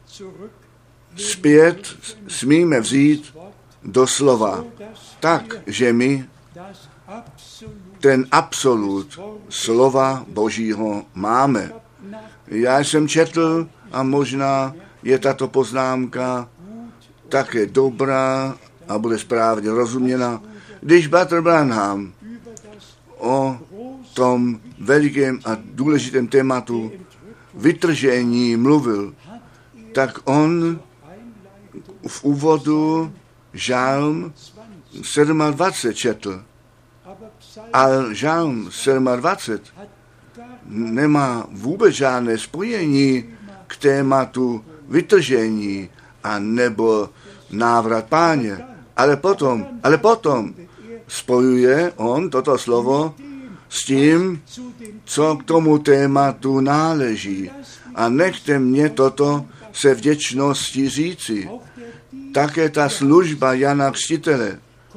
zpět smíme vzít do slova, tak, že my ten absolut slova Božího máme. Já jsem četl a možná je tato poznámka také dobrá a bude správně rozuměna, když bratr Branham o tom velikém a důležitém tématu vytržení mluvil, tak on v úvodu žálm dvacet sedm četl. Ale žálm dvacet sedm nemá vůbec žádné spojení k tématu vytržení a nebo návrat Páně. Ale potom, ale potom spojuje on toto slovo s tím, co k tomu tématu náleží. A nechte mě toto se vděčností říci. Také ta služba Jana Křtitele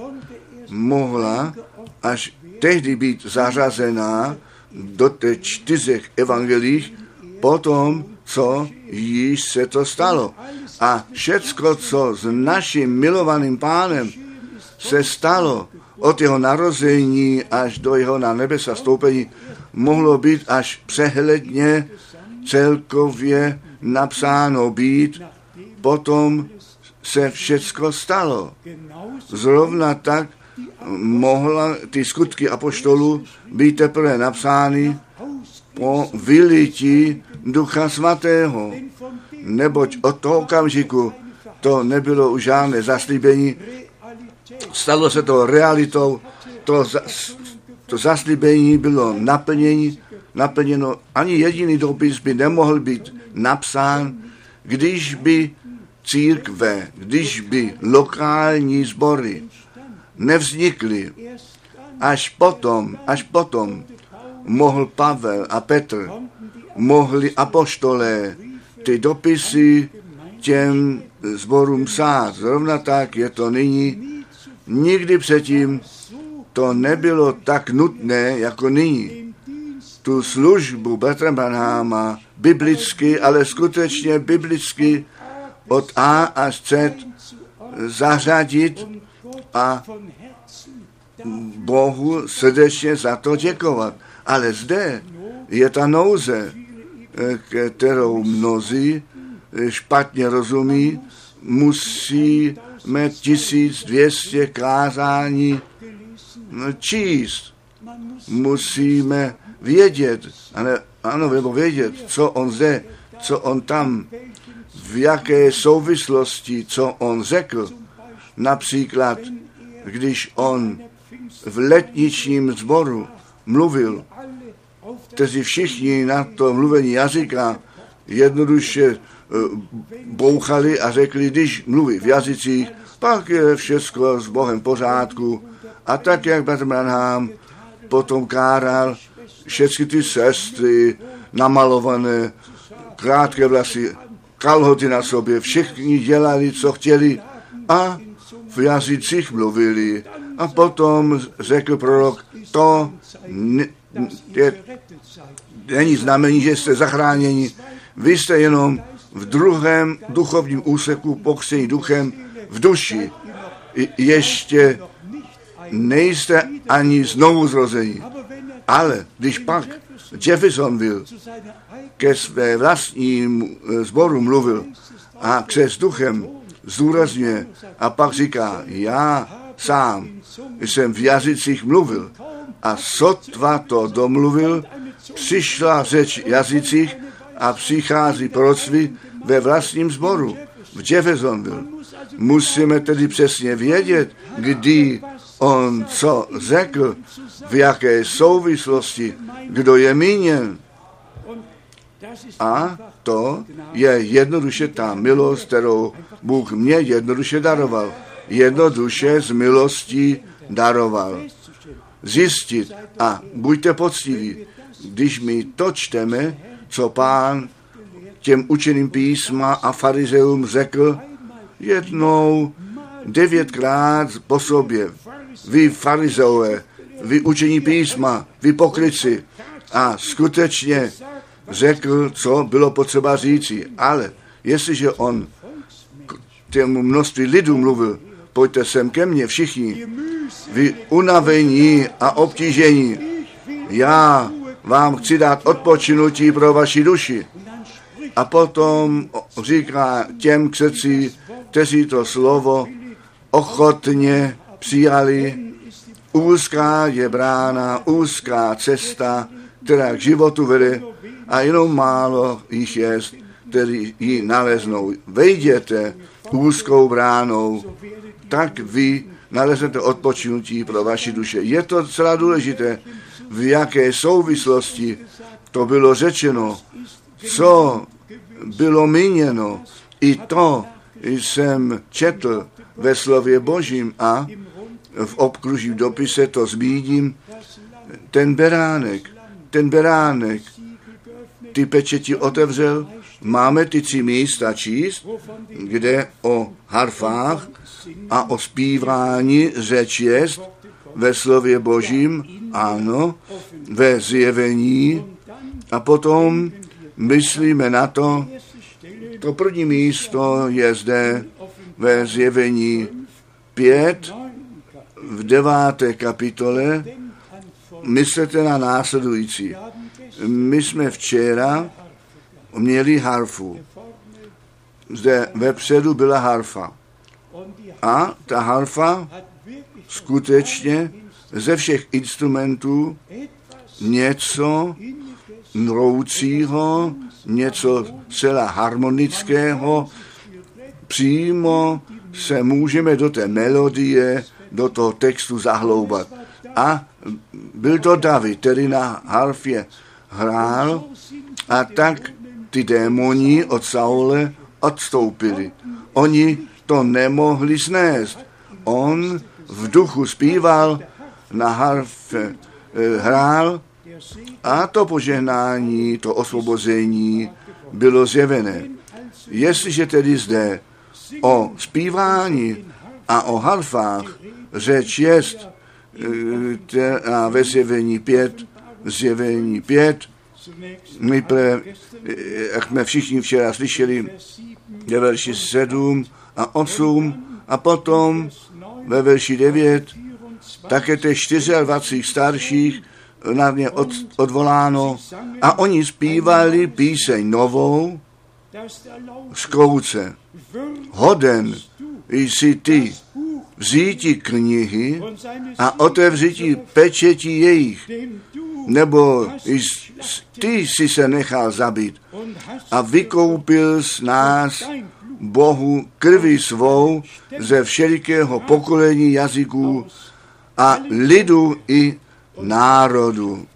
mohla až tehdy být zařazená do těch čtyřech evangelích potom, co již se to stalo. A všecko, co s naším milovaným Pánem se stalo od jeho narození až do jeho na nebesa stoupení, mohlo být až přehledně celkově napsáno být, potom se všecko stalo. Zrovna tak mohla ty skutky apoštolů být teprve napsány po vylití Ducha Svatého, neboť od toho okamžiku to nebylo už žádné zaslíbení, stalo se to realitou, to, to zaslíbení bylo naplnění, naplněno, ani jediný dopis by nemohl být napsán, když by církve, když by lokální sbory nevznikly. Až potom, až potom mohl Pavel a Petr, mohli apoštolé ty dopisy těm sborům psát. Zrovna tak je to nyní. Nikdy předtím to nebylo tak nutné, jako nyní. Tu službu bratra Branhama biblicky, ale skutečně biblicky od A až Z zařadit a Bohu srdečně za to děkovat. Ale zde je ta nouze, kterou mnozí špatně rozumí, musíme tisíc dvě stě kázání číst. Musíme vědět, ano, nebo vědět, co on zde, co on tam, v jaké souvislosti, co on řekl. Například, když on v letničním sboru mluvil, kteří všichni na to mluvení jazyka jednoduše bouchali a řekli, když mluví v jazycích, pak je všechno s Bohem v pořádku. A tak, jak bratr Branham potom káral všechny ty sestry, namalované, krátké vlasy, kalhoty na sobě, všichni dělali, co chtěli a v jazycích mluvili. A potom řekl prorok, to ne, je, není znamení, že jste zachráněni. Vy jste jenom v druhém duchovním úseku pokřtění duchem v duši. Ještě nejste ani znovu zrození. Ale když pak Jeffersonville ke své vlastním sboru mluvil a křes duchem zdůrazňuje a pak říká, já sám jsem v jazycích mluvil a sotva to domluvil, přišla řeč v jazycích a přichází proroctví ve vlastním sboru v Jeffersonville. Musíme tedy přesně vědět, kdy On co řekl, v jaké souvislosti, kdo je míněn. A to je jednoduše ta milost, kterou Bůh mě jednoduše daroval. Jednoduše z milostí daroval. Zjistit a buďte poctiví, když my to čteme, co Pán těm učeným písma a farizeům řekl jednou devětkrát po sobě. Vy farizeové, vy učení písma, vy pokrytci. A skutečně řekl, co bylo potřeba říci. Ale jestliže on k těmu množství lidů mluvil, pojďte sem ke mně všichni, vy unavení a obtížení, já vám chci dát odpočinutí pro vaši duši. A potom říká těm k srdci, kteří to slovo ochotně přijali, úzká je brána, úzká cesta, která k životu vede a jenom málo jich je, kteří ji naleznou. Vejděte úzkou bránou, tak vy naleznete odpočinutí pro vaši duše. Je to docela důležité, v jaké souvislosti to bylo řečeno, co bylo míněno. I to jsem četl ve slově Božím a v obkružním dopise to zmíním. Ten beránek, ten beránek, ty pečeti otevřel, máme ty tři místa číst, kde o harfách a o zpívání řeč jest ve slově Božím, ano, ve zjevení a potom myslíme na to, to první místo je zde ve zjevení pět v deváté kapitole. Myslete na následující. My jsme včera měli harfu. Zde vepředu byla harfa. A ta harfa skutečně ze všech instrumentů něco nroucího, něco celá harmonického, přímo se můžeme do té melodie, do toho textu zahloubat. A byl to David, který na harfě hrál a tak ty démoni od Saule odstoupili. Oni to nemohli snést. On v duchu zpíval, na harfe hrál a to požehnání, to osvobození bylo zjevené. Jestliže tedy zde o zpívání a o harfách řeč jest a ve zjevení pět, zjevení pět, nejprve, jak jsme všichni včera slyšeli, ve verši sedm a osm a potom ve verši devět, také těch dvacet čtyři starších na ně od, odvoláno a oni zpívali píseň novou z kouce. Hoden jsi ty vzíti knihy a otevřití pečeti jejich, nebo ty jsi se nechal zabít a vykoupil z nás Bohu krví svou ze všelikého pokolení jazyků a lidu i národu.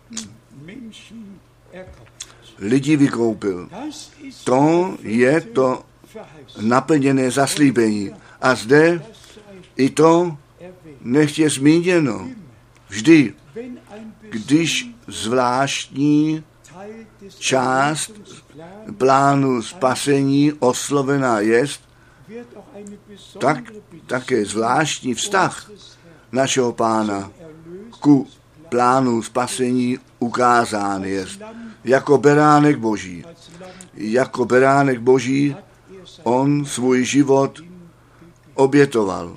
Lidi vykoupil. To je to naplněné zaslíbení. A zde i to nechť je zmíněno. Vždy, když zvláštní část plánu spasení oslovená jest, tak také zvláštní vztah našeho Pána ku plánu spasení ukázán jest. Jako beránek Boží. Jako beránek Boží on svůj život obětoval.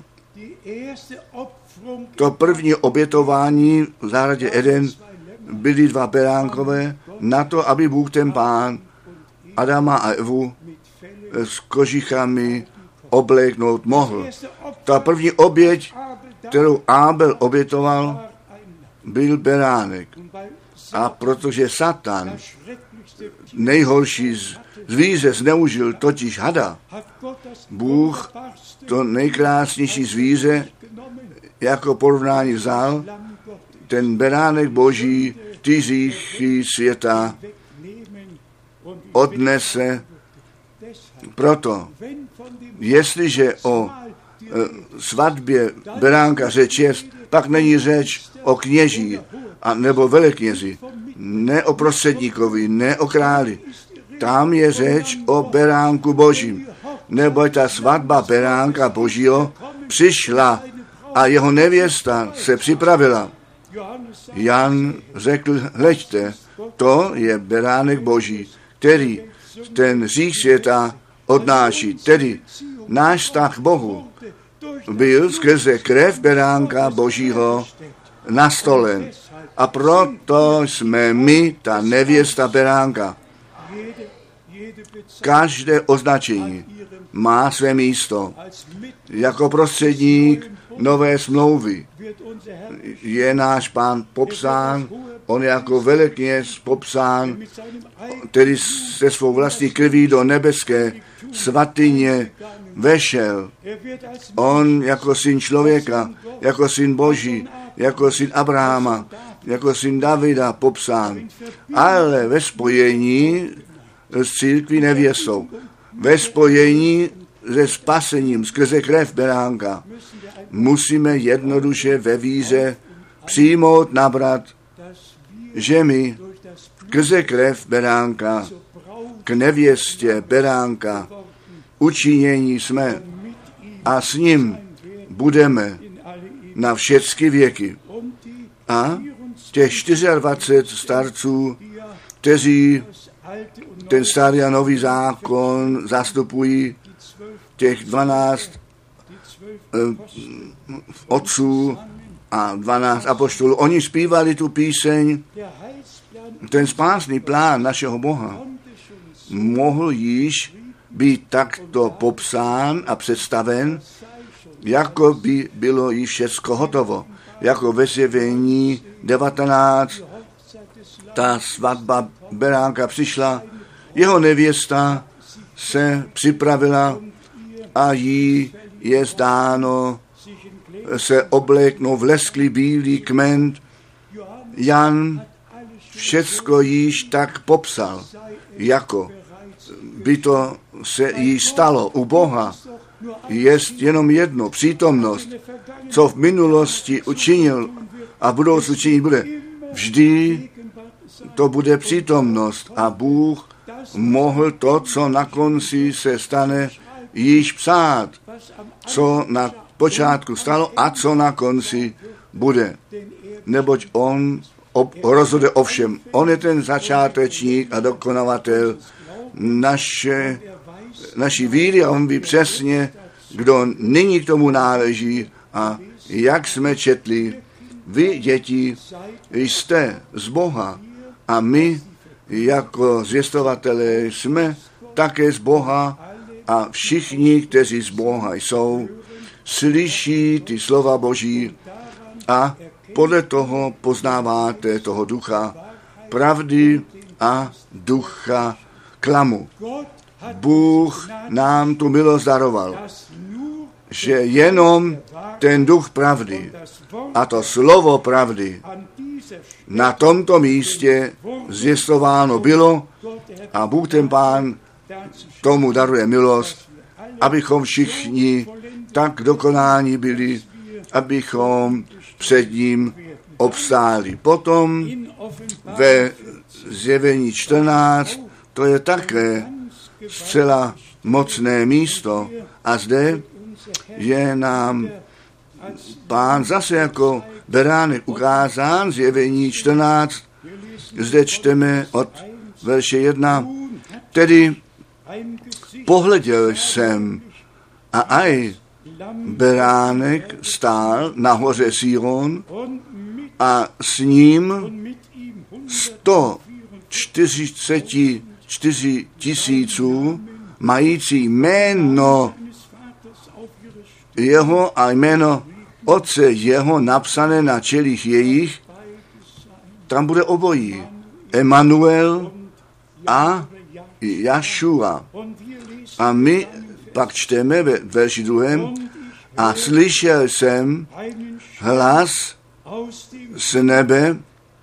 To první obětování v zahradě Eden byly dva beránkové na to, aby Bůh ten Pán Adama a Evu s kožichami obléknout mohl. Ta první oběť, kterou Ábel obětoval, byl beránek. A protože Satan nejhorší zvíře zneužil, totiž hada, Bůh to nejkrásnější zvíře jako porovnání vzal ten beránek Boží, ty hříchy světa odnese. Proto, jestliže o e, svatbě beránka řeč jest, pak není řeč o kněží a nebo veleknězi, ne o prostředníkovi, ne o králi. Tam je řeč o beránku Božím, neboť ta svatba beránka Božího přišla a jeho nevěsta se připravila. Jan řekl, hleďte, to je beránek Boží, který ten hřích světa odnáší. Tedy náš vztah k Bohu byl skrze krev beránka Božího nastolen. A proto jsme my, ta nevěsta beránka. Každé označení má své místo. Jako prostředník nové smlouvy je náš Pán popsán, on jako velekněz popsán, tedy se svou vlastní krví do nebeské svatyně vešel. On jako syn člověka, jako syn Boží, jako syn Abrahama, jako syn Davida popsán, ale ve spojení s církví nevěstou, ve spojení se spasením skrze krev beránka, musíme jednoduše ve víře přijmout, nabrat, že my skrze krev beránka k nevěstě beránka učinění jsme a s ním budeme na všechny věky. A těch dvacet čtyři starců, kteří ten starý a nový zákon zastupují, těch dvanáct eh, otců a dvanáct apoštolů, oni zpívali tu píseň, ten spásný plán našeho Boha mohl již být takto popsán a představen, jako by bylo již všecko hotovo. Jako ve Zjevení devatenáct, ta svatba beránka přišla, jeho nevěsta se připravila a jí je zdáno se obléknout v lesklý bílý kmen. Jan všecko již tak popsal, jako by to se jí stalo u Boha. Jest jenom jedno, přítomnost, co v minulosti učinil a v budoucnu činit bude. Vždy to bude přítomnost a Bůh mohl to, co na konci se stane, již psát, co na počátku stalo a co na konci bude. Neboť on ob, rozhoduje o všem. On je ten začátečník a dokonavatel naše, naší víry a on ví přesně, kdo nyní k tomu náleží a jak jsme četli, vy, děti, jste z Boha a my jako zvěstovatelé jsme také z Boha a všichni, kteří z Boha jsou, slyší ty slova Boží a podle toho poznáváte toho ducha pravdy a ducha klamu. Bůh nám tu milost daroval, že jenom ten duch pravdy a to slovo pravdy na tomto místě zvěstováno bylo a Bůh ten Pán tomu daruje milost, abychom všichni tak dokonáni byli, abychom před ním obstáli. Potom ve Zjevení čtrnáct, to je také zcela mocné místo a zde je nám Pán zase jako beránek ukázán, Zjevení čtrnáct, zde čteme od verše jedna, tedy pohleděl jsem a aj beránek stál na hoře Sion a s ním sto čtyřicet čtyři tisíců mající jméno jeho a jméno otce jeho napsané na čelích jejich, tam bude obojí. Emanuel a Jašua. A my pak čteme ve verši druhém, A slyšel jsem hlas z nebe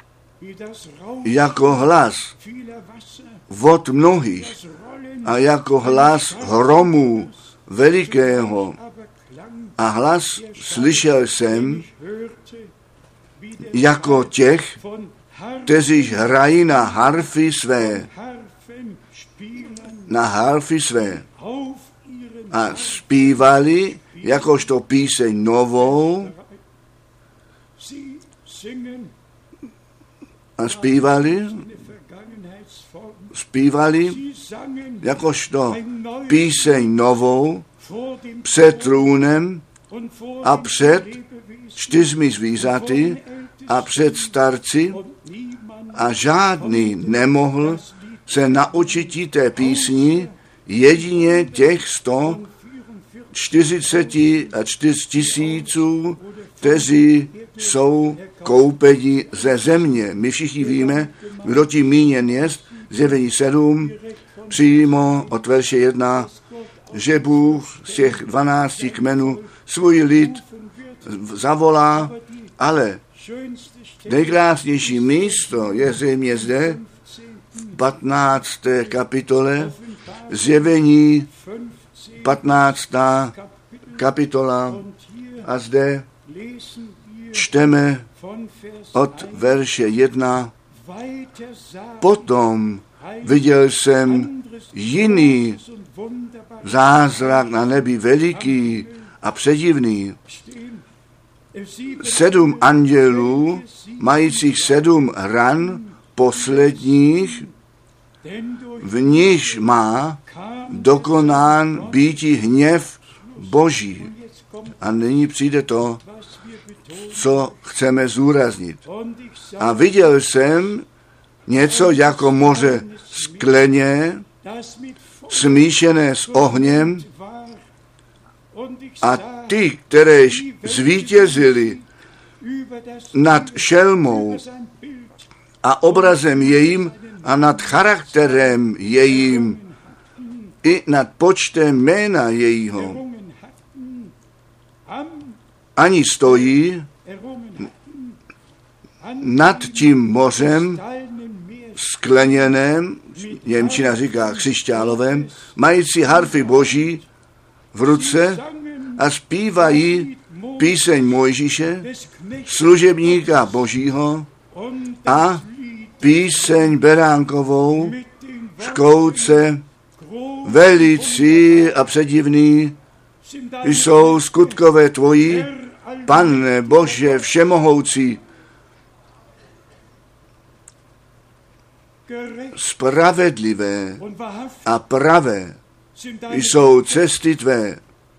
jako hlas vod mnohých a jako hlas hromu velikého. A hlas slyšel jsem jako těch, kteří hrají na harfy své, na harfy své a zpívali jakožto píseň novou a zpívali, zpívali jakožto píseň novou před trůnem a před čtyřmi zvířaty a před starci a žádný nemohl se naučit té písni, jedině těch sto čtyřicet a čtyři tisíců, kteří jsou koupeni ze země. My všichni víme, kdo tím míněn je, Zjevení sedm, přímo od verše jedna, že Bůh z těch dvanácti kmenů svůj lid zavolá, ale nejkrásnější místo je zřejmě zde v patnácté kapitole, Zjevení patnáctá kapitola a zde čteme od verše jedna. Potom viděl jsem jiný zázrak na nebi veliký a předivný. Sedm andělů, majících sedm ran posledních, v níž má dokonán býti hněv Boží. A nyní přijde to, co chceme zúraznit. A viděl jsem něco jako moře skleně, smíšené s ohněm, a ty, kteří zvítězili nad šelmou a obrazem jejím a nad charakterem jejím i nad počtem jména jejího, ani stojí nad tím mořem skleněném, němčina říká křišťálovém, mající harfy Boží v ruce a zpívají píseň Mojžíše, služebníka Božího, a píseň beránkovou, škouce, velicí a předivný jsou skutkové tvojí, Pane Bože všemohoucí. Spravedlivé a pravé jsou cesty tvé,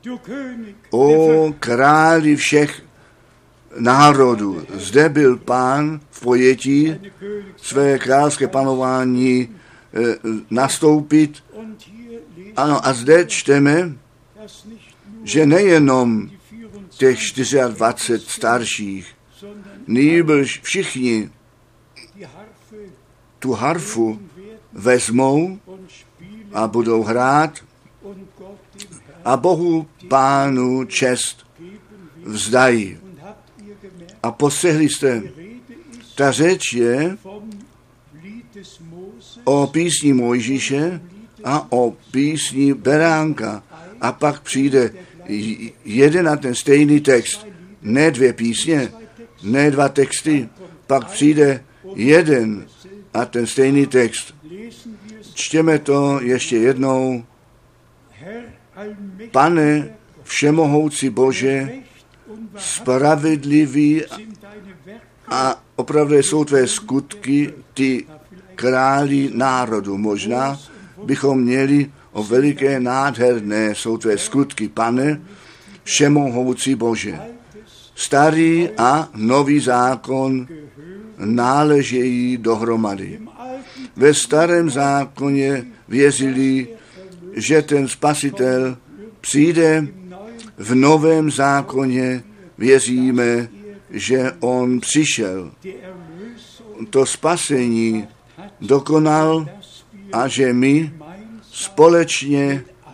o králi všech národů. Zde byl Pán v pojetí své královské panování e, nastoupit. Ano, a zde čteme, že nejenom těch dvacet čtyři starších, nýbrž všichni tu harfu vezmou a budou hrát a Bohu Pánu čest vzdají. A posehli jste, ta řeč je o písni Mojžíše a o písni Beránka. A pak přijde jeden a ten stejný text, ne dvě písně, ne dva texty, pak přijde jeden a ten stejný text. Čtěme to ještě jednou. Pane všemohoucí Bože, spravedlivý a opravdu jsou tvé skutky, ty králi národu. Možná bychom měli o veliké nádherné jsou tvé skutky, Pane všemohoucí Bože. Starý a nový zákon náležejí dohromady. Ve starém zákoně věřili, že ten Spasitel přijde, v novém zákoně věříme, že on přišel. To spasení dokonal a že my společně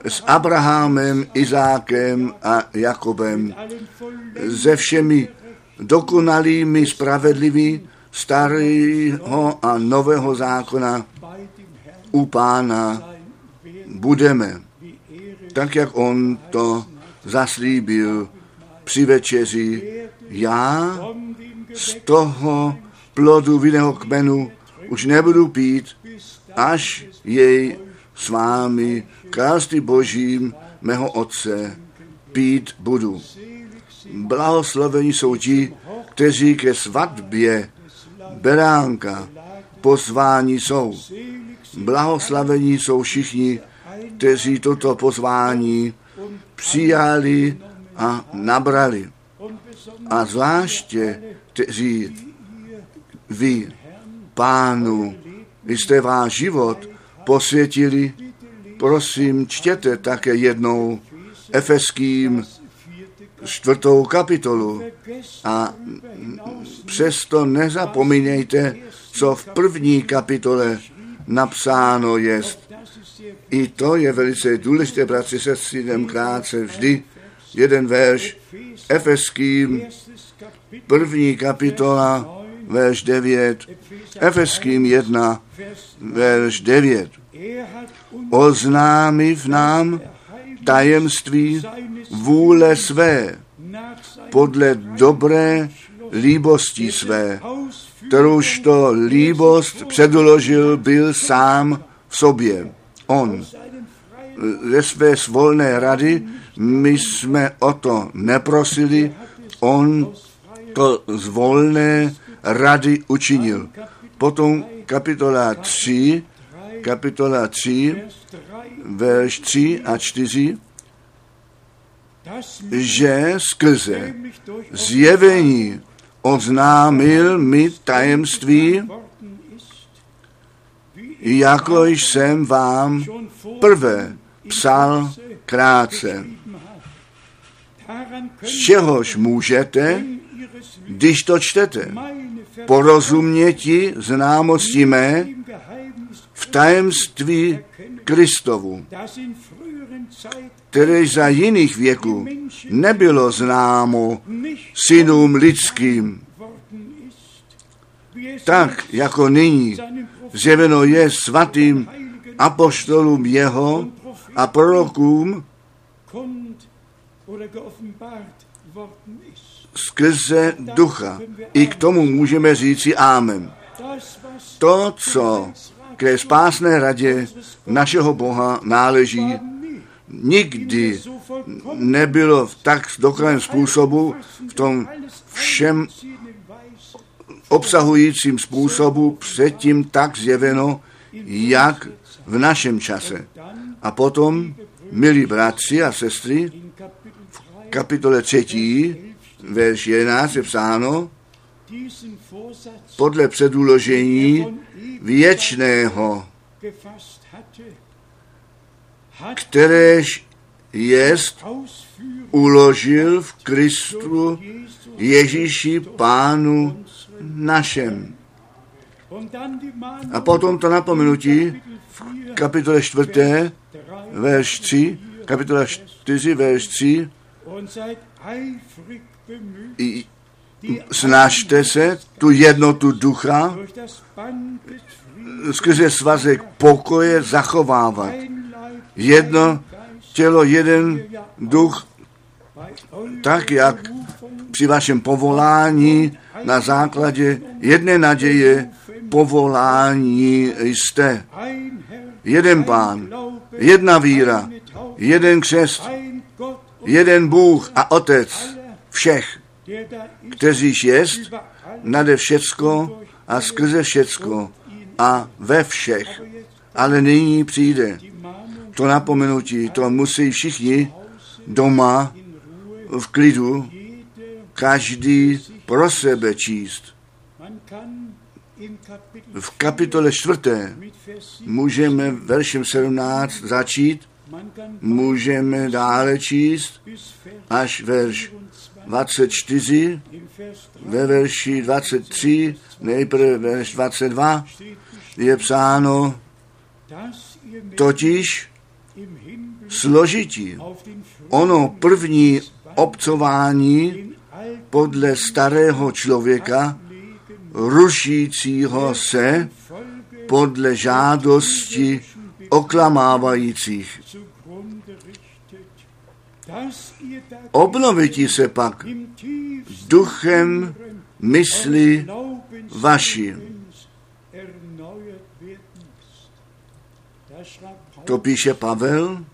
s Abrahamem, Izákem a Jakobem, se všemi dokonalými, spravedlivými starého a nového zákona u Pána budeme, tak jak on to zaslíbil při večeři. Já z toho plodu vinného kmenu už nebudu pít, až jej s vámi království Božím mého Otce pít budu. Blahoslavení jsou ti, kteří ke svatbě beránka pozváni jsou. Blahoslavení jsou všichni, kteří toto pozvání přijali a nabrali. A zvláště, kteří vy, Pánu, jste váš život posvětili, prosím, čtěte také jednou Efeským čtvrtou kapitolu a přesto nezapomínejte, co v první kapitole napsáno jest. I to je velice důležité, bratři, sestry, jdem krátce vždy jeden verš, Efeským, první kapitola, verš devět, Efeským jedna, verš devět. Oznámiv nám tajemství vůle své, podle dobré líbosti své, kterouž to líbost předložil byl sám v sobě. On ze své svolné rady, my jsme o to neprosili, on to z volné rady učinil. Potom kapitola tři, kapitola tři, verš tři a čtyři, že skrze zjevení oznámil mi tajemství, jako jsem vám prvé psal krátce. Z čehož můžete, když to čtete, porozuměti známosti mé v tajemství Kristovu, které za jiných věků nebylo známo synům lidským, tak jako nyní zjeveno je svatým apoštolům jeho a prorokům skrze ducha. I k tomu můžeme říci amen. To, co ke spásné radě našeho Boha náleží, nikdy nebylo v tak dokonalém způsobu, v tom všem obsahujícím způsobu předtím tak zjeveno, jak v našem čase. A potom, milí bratři a sestry, v kapitole třetí, verš jedenáct je psáno, podle předuložení věčného, kteréž jest uložil v Kristu Ježíši Pánu našem. A potom to napomenutí v kapitole čtvrté, verš tři, kapitola čtyři, verš tři, snažte se tu jednotu ducha skrze svazek pokoje zachovávat. Jedno tělo, jeden duch, tak jak při vašem povolání na základě jedné naděje povolání jste. Jeden Pán, jedna víra, jeden křest, jeden Bůh a Otec všech, kteříž jest nade všecko a skrze všecko a ve všech. Ale nyní přijde to napomenutí, to musí všichni doma v klidu každý pro sebe číst. V kapitole čtvrté můžeme veršem sedmnáct začít, můžeme dále číst až verš dvacet čtyři, ve verši dvacet tři, nejprve verš dvacet dva, je psáno, totiž složití. Ono první obcování podle starého člověka, rušícího se podle žádosti oklamávajících. Obnovití se pak duchem mysli vaši. To píše Pavel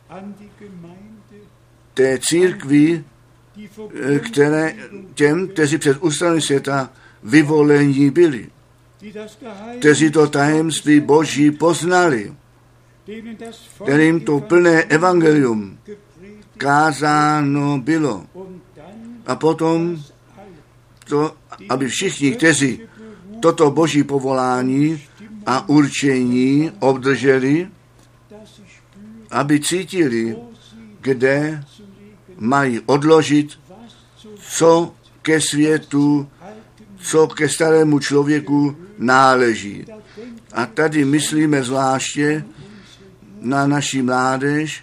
té církvi, které těm, kteří před ústavem světa vyvolení byli, kteří to tajemství Boží poznali, kterým to plné evangelium kázáno bylo. A potom to, aby všichni, kteří toto Boží povolání a určení obdrželi, aby cítili, kde mají odložit, co ke světu, co ke starému člověku náleží. A tady myslíme zvláště na naši mládež,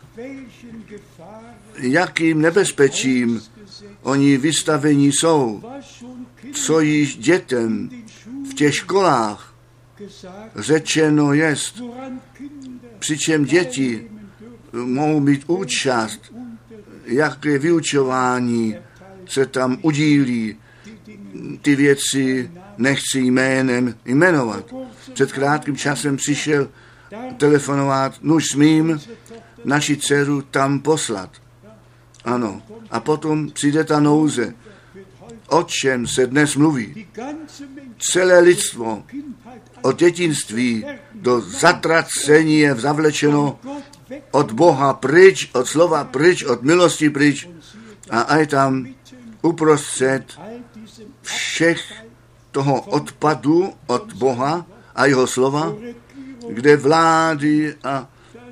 jakým nebezpečím oni vystavení jsou, co již dětem v těch školách řečeno jest, přičem děti mohou mít účast, jaké vyučování se tam udílí, ty věci nechci jménem jmenovat. Před krátkým časem přišel telefonovat, nuž smím naši dceru tam poslat. Ano. A potom přijde ta nouze. O čem se dnes mluví? Celé lidstvo od dětinství do zatracení je zavlečeno od Boha pryč, od slova pryč, od milosti pryč. A aj tam uprostřed všech toho odpadu od Boha a jeho slova, kde vlády a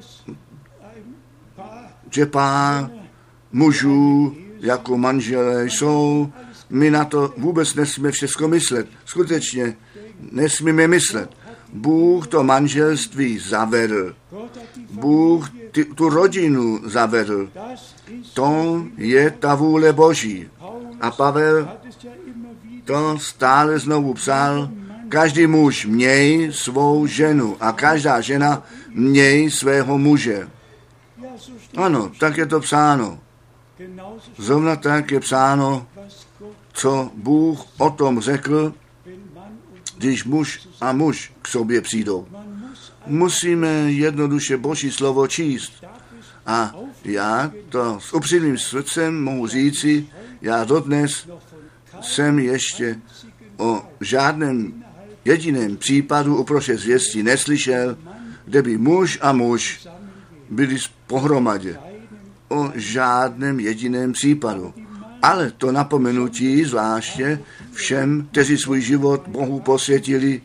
že pár mužů jako manželé jsou, my na to vůbec nesmíme všechno myslet. Skutečně nesmíme myslet. Bůh to manželství zavedl. Bůh ty, tu rodinu zavedl. To je ta vůle Boží. A Pavel to stále znovu psal, každý muž měj svou ženu a každá žena měj svého muže. Ano, tak je to psáno. Zrovna tak je psáno, co Bůh o tom řekl, když muž a muž k sobě přijdou. Musíme jednoduše Boží slovo číst. A já to s upřímným srdcem mohu říci, já dodnes jsem ještě o žádném jediném případu uprostřed zvěstí neslyšel, kde by muž a muž byli pohromadě. O žádném jediném případu. Ale to napomenutí zvláště všem, kteří svůj život Bohu posvětili,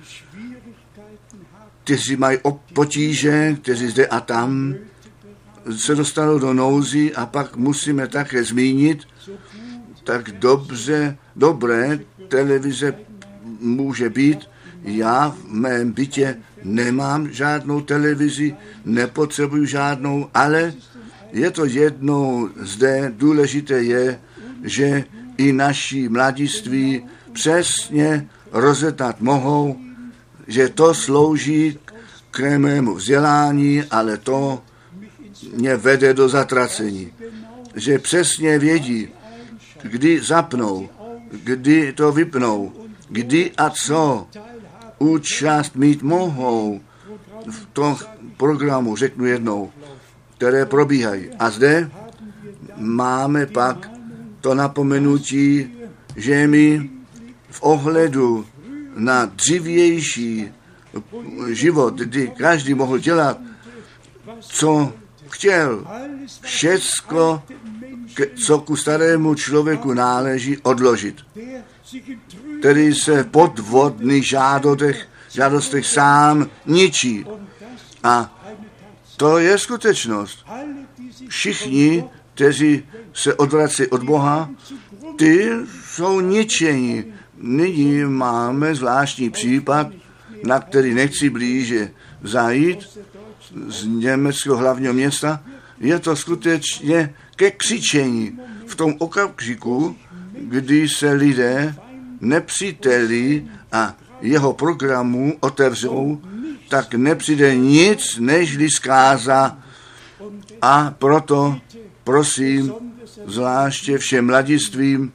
kteří mají potíže, kteří zde a tam se dostanou do nouzy a pak musíme také zmínit, tak dobře, dobré televize může být. Já v mém bytě nemám žádnou televizi, nepotřebuji žádnou, ale je to jednou zde, důležité je, že i naši mladiství přesně rozetat mohou, že to slouží k mému vzdělání, ale to mě vede do zatracení. Že přesně vědí, kdy zapnou, kdy to vypnou, kdy a co účast mít mohou v tom programu, řeknu jednou, které probíhají. A zde máme pak to napomenutí, že my v ohledu na dřívější život, kdy každý mohl dělat, co chtěl, všecko, co ku starému člověku náleží, odložit. Který se v podvodných žádostech, žádostech sám ničí. A to je skutečnost. Všichni, kteří se odvrací od Boha, ty jsou ničeni. Nyní máme zvláštní případ, na který nechci blíže zajít, z německého hlavního města, je to skutečně ke křičení. V tom okamžiku, kdy se lidé nepříteli a jeho programu otevřou, tak nepřijde nic, nežli zkáza. A proto prosím, zvláště všem mladistvím,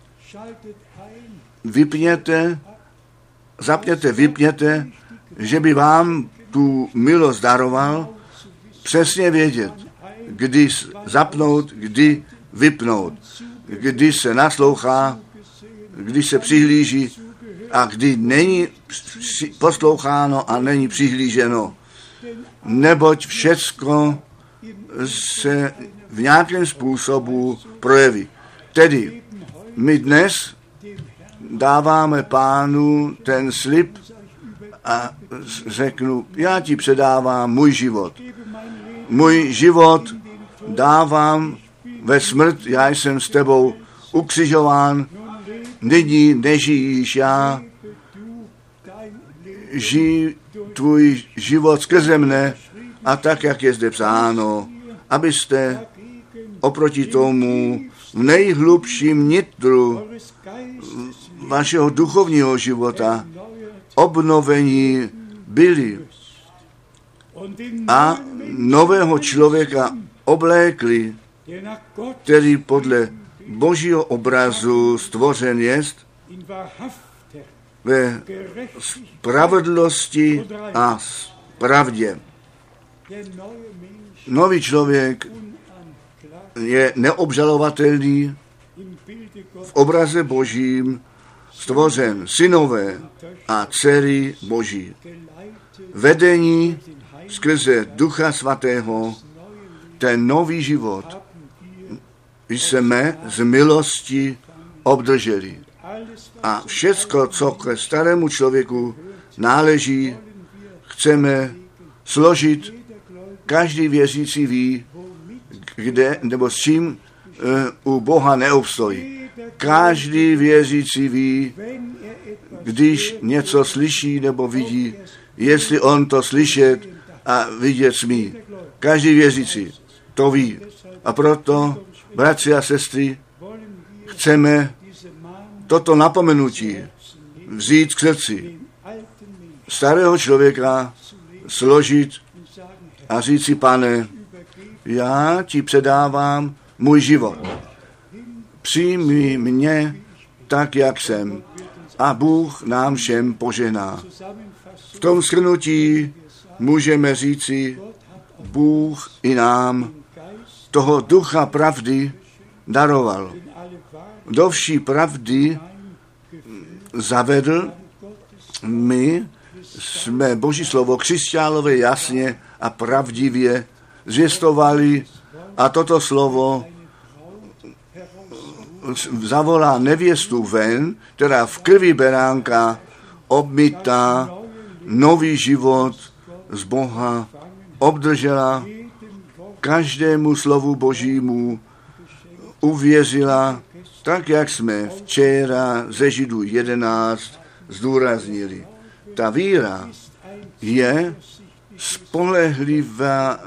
vypněte, zapněte, vypněte, že by vám tu milost daroval, přesně vědět, kdy zapnout, kdy vypnout, kdy se naslouchá, kdy se přihlíží a kdy není posloucháno a není přihlíženo. Neboť všecko se v nějakém způsobu projeví. Tedy my dnes dáváme Pánu ten slib a řeknu, já ti předávám můj život. Můj život dávám ve smrt, já jsem s tebou ukřižován, nyní nežijíš já, žij tvůj život skrze mne a tak, jak je zde psáno, abyste oproti tomu v nejhlubším nitru vašeho duchovního života obnovení byli a nového člověka oblékli, který podle Božího obrazu stvořen jest ve spravedlnosti a pravdě. Nový člověk je neobžalovatelný, v obraze Božím stvořen synové a dcery Boží. Vedení skrze Ducha Svatého, ten nový život jsme z milosti obdrželi. A všecko, co ke starému člověku náleží, chceme složit. Každý věřící ví, kde nebo s čím uh, u Boha neobstojí. Každý věřící ví, když něco slyší nebo vidí, jestli on to slyšet a vidět smí. Každý věřící to ví. A proto, bratři a sestry, chceme toto napomenutí vzít k srdci. Starého člověka složit a říct si, Pane, já ti předávám můj život. Přijmi mě tak, jak jsem. A Bůh nám všem požehná. V tom shrnutí můžeme říci, Bůh i nám toho ducha pravdy daroval. Do vší pravdy zavedl. My jsme Boží slovo křišťálové jasně a pravdivě zvěstovali a toto slovo zavolá nevěstu ven, která v krvi beránka obmytá nový život z Boha obdržela, každému slovu Božímu uvěřila, tak jak jsme včera ze Židů jedenáct zdůraznili. Ta víra je spolehlivá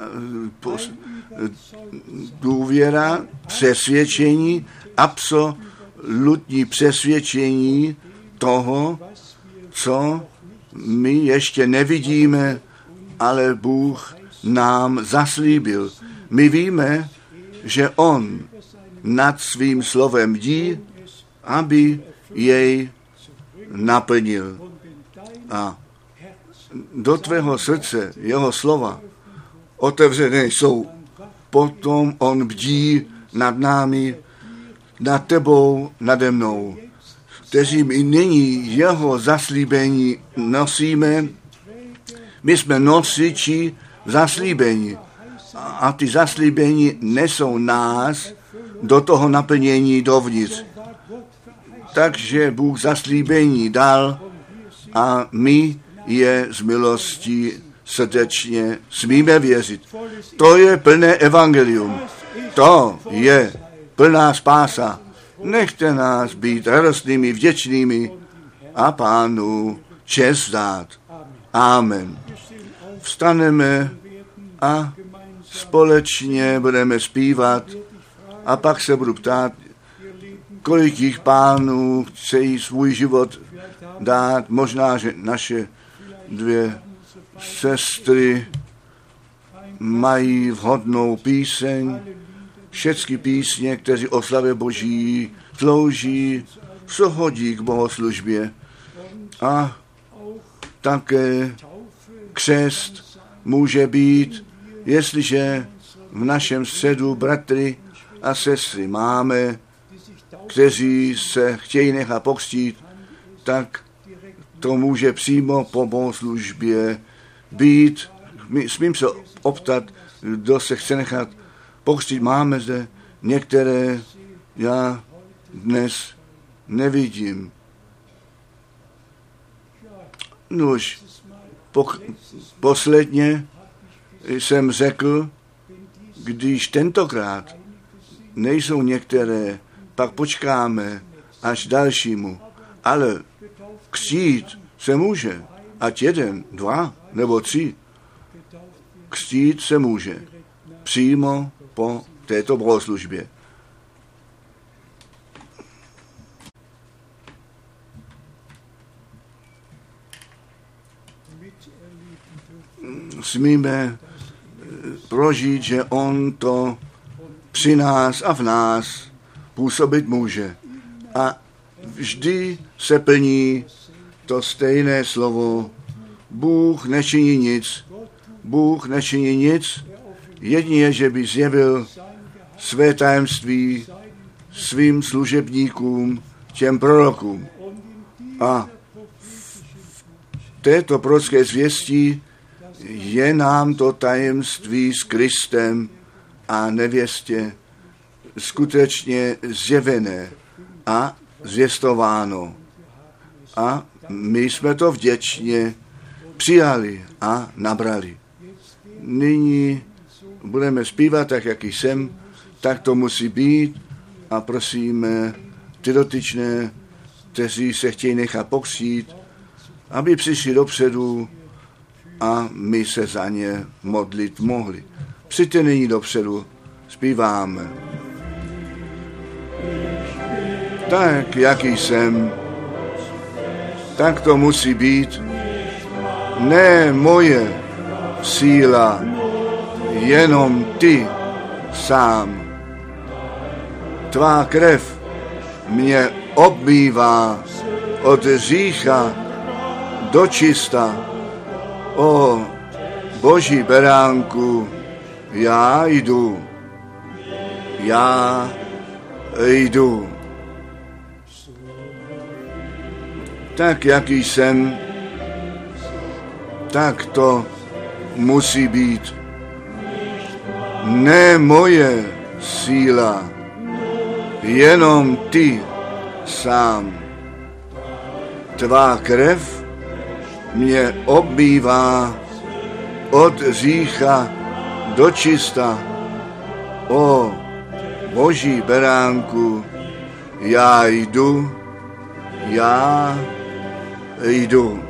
důvěra, přesvědčení, absolutní přesvědčení toho, co my ještě nevidíme, ale Bůh nám zaslíbil. My víme, že On nad svým slovem bdí, aby jej naplnil. A do tvého srdce jeho slova otevřené jsou. Potom on bdí nad námi, nad tebou, nade mnou, kteří my nyní jeho zaslíbení nosíme. My jsme nosiči zaslíbení a ty zaslíbení nesou nás do toho naplnění dovnitř. Takže Bůh zaslíbení dal a my je z milostí srdečně smíme věřit. To je plné evangelium. To je plná spása. Nechte nás být radostnými, vděčnými a Pánu čest dát. Amen. Vstaneme a společně budeme zpívat a pak se budu ptát, kolik jich pánů chcejí svůj život dát. Možná, že naše dvě sestry mají vhodnou píseň. Všechny písně, kteří o slavě Boží slouží, co hodí k bohoslužbě. A také křest může být, jestliže v našem středu bratry a sestry máme, kteří se chtějí nechat pokřtít, tak to může přímo po bohoslužbě být. Smím se optat, kdo se chce nechat pokřtít. Máme zde některé, já dnes nevidím. Nož, pok- posledně jsem řekl, když tentokrát nejsou některé, pak počkáme až dalšímu. Ale křtít se může, ať jeden, dva nebo tři. Křtít se může přímo po této bohoslužbě. Smíme prožít, že on to při nás a v nás působit může. A vždy se plní to stejné slovo. Bůh nečiní nic. Bůh nečiní nic, jedině, že by zjevil své tajemství svým služebníkům, těm prorokům. A v této prorocké zvěstí je nám to tajemství s Kristem a nevěstě skutečně zjevené a zvěstováno. A my jsme to vděčně přijali a nabrali. Nyní budeme zpívat tak, jak jsem, tak to musí být a prosíme ty dotyčné, kteří se chtějí nechat pokřtít, aby přišli dopředu a my se za ně modlit mohli. Přijďte nyní dopředu, zpíváme. Tak, jaký jsem, tak to musí být. Ne moje síla, jenom ty sám. Tvá krev mě obmývá od hřícha do čista. O Boží beránku, já jdu, já jdu. Tak, jaký jsem, tak to musí být. Ne moje síla, jenom ty sám. Tvá krev mě obmývá od hřícha do čista. O Boží beránku, já jdu, já jdu.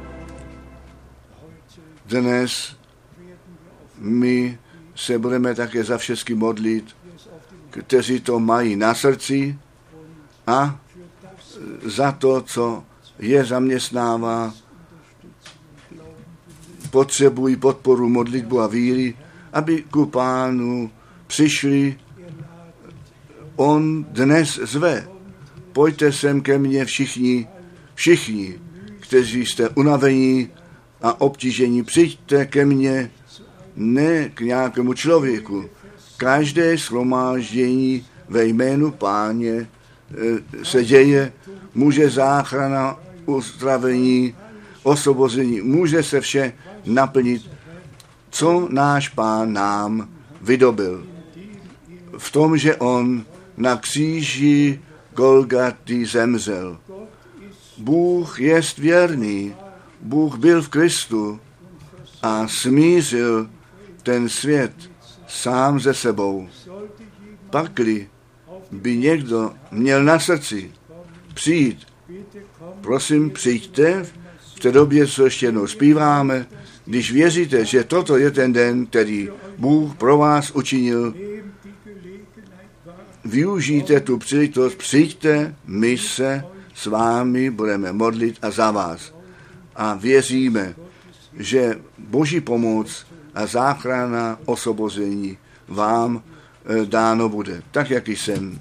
Dnes my se budeme také za všechny modlit, kteří to mají na srdci a za to, co je zaměstnává, potřebují podporu modlitbu a víry, aby ku Pánu přišli. On dnes zve. Pojďte sem ke mně všichni, všichni, kteří jste unavení a obtížení, přijďte ke mně, ne k nějakému člověku. Každé shromáždění ve jménu Páně se děje, může záchrana, uzdravení, osvobození, může se vše naplnit, co náš Pán nám vydobil. V tom, že on na kříži Golgaty zemřel. Bůh jest věrný, Bůh byl v Kristu a smířil ten svět sám ze sebou. Pakli by někdo měl na srdci přijít, prosím, přijďte, v té době, co ještě jednou zpíváme, Když věříte, že toto je ten den, který Bůh pro vás učinil, využijte tu příležitost, přijďte, my se s vámi budeme modlit a za vás. A věříme, že Boží pomoc a záchrana, osvobození vám dáno bude, tak jak jsem.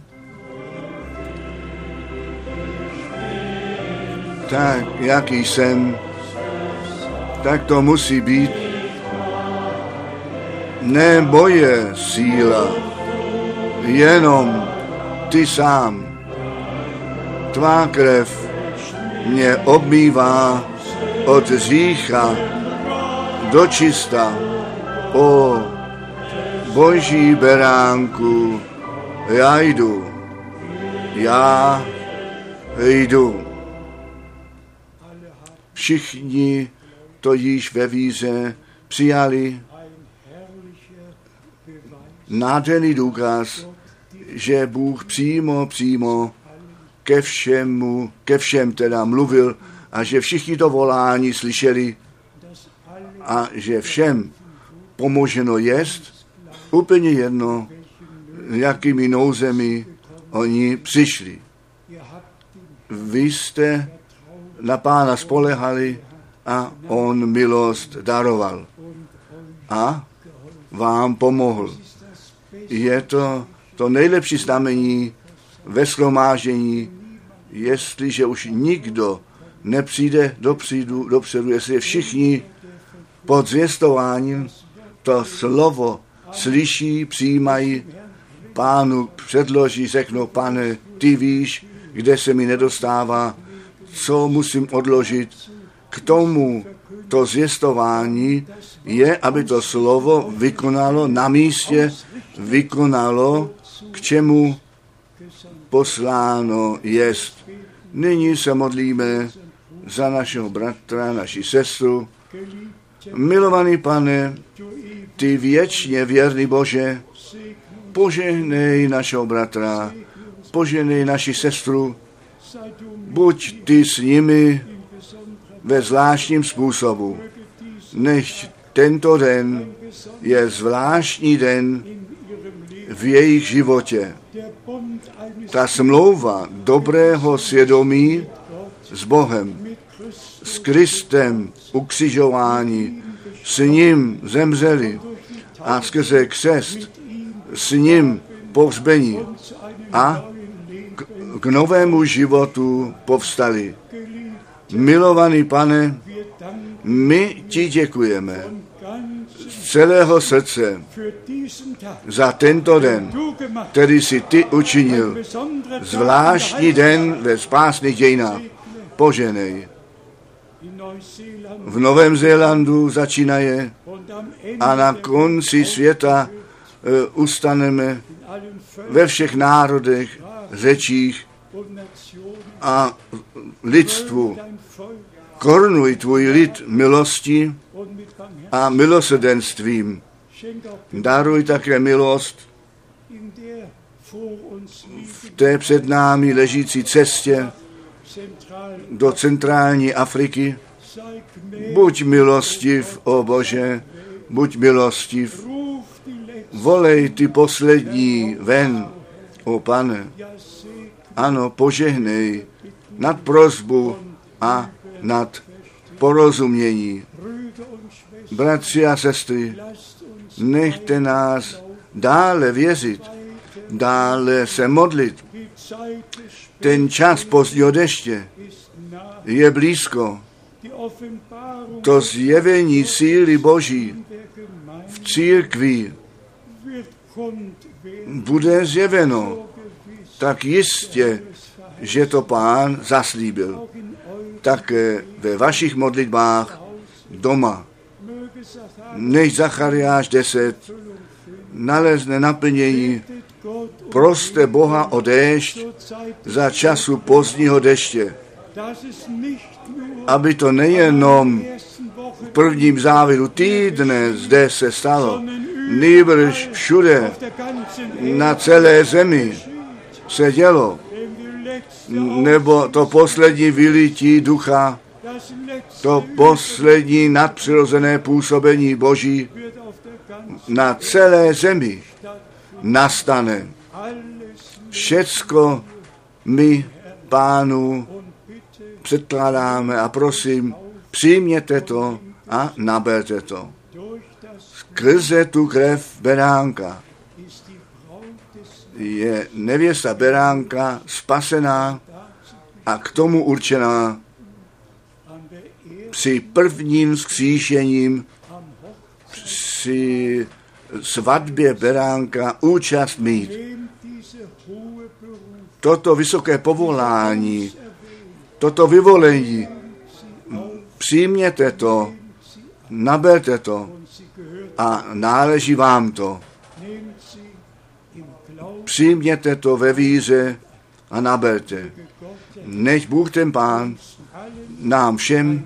Tak, jaký jsem, tak to musí být. Ne moje síla, jenom ty sám. Tvá krev mě obmývá od hřícha do čista. O Boží beránku, já jdu, já jdu. Všichni to již ve víře přijali. Nádherný důkaz, že Bůh přímo, přímo ke všemu, ke všem teda mluvil a že všichni to volání slyšeli a že všem pomoženo jest, úplně jedno, jakými nouzemi oni přišli. Vy jste na Pána spolehali a on milost daroval a vám pomohl. Je to to nejlepší znamení ve shromáždění, jestliže už nikdo nepřijde dopředu, dopředu, jestli všichni pod zvěstováním to slovo slyší, přijímají, Pánu předloží, řeknou, Pane, ty víš, kde se mi nedostává, co musím odložit. K tomu to zvěstování je, aby to slovo vykonalo na místě, vykonalo, k čemu posláno jest. Nyní se modlíme za našeho bratra, naši sestru. Milovaný Pane, ty věčně věrný Bože, požehnej našeho bratra, požehnej naši sestru, buď ty s nimi ve zvláštním způsobu. Nech tento den je zvláštní den v jejich životě. Ta smlouva dobrého svědomí s Bohem, s Kristem ukřižování, s ním zemřeli a skrze křest s ním pohřbení a k, k novému životu povstali. Milovaný Pane, my ti děkujeme z celého srdce za tento den, který jsi ty učinil, zvláštní den ve spásných dějinách. Poženej. V Novém Zélandu začínaje a na konci světa uh, ustaneme ve všech národech, řečích a lidstvu. Korunuj tvůj lid milosti a milosrdenstvím. Daruj také milost v té před námi ležící cestě do centrální Afriky. Buď milostiv, o Bože, buď milostiv. Volej ty poslední ven, o Pane. Ano, požehnej nad prosbu a nad porozumění. Bratři a sestry, nechte nás dále věřit, dále se modlit. Ten čas pozdního deště je blízko. To zjevení síly Boží v církvi bude zjeveno tak jistě, že to Pán zaslíbil. Také ve vašich modlitbách doma. Než Zachariáš deset nalezne naplnění, proste Boha o déšť za času pozdního deště, aby to nejenom v prvním závěru týdne zde se stalo, nýbrž všude na celé zemi se dělo, nebo to poslední vylití ducha, to poslední nadpřirozené působení Boží na celé zemi nastane. Všecko my, Pánu, předkládáme a prosím, přijměte to a naberte to. Skrze tu krev beránka je nevěsta beránka spasená a k tomu určená při prvním vzkříšením, při svatbě beránka účast mít. Toto vysoké povolání, toto vyvolení, přijměte to, naberte to a náleží vám to. Přijměte to ve víře a naberte. Nech Bůh ten Pán nám všem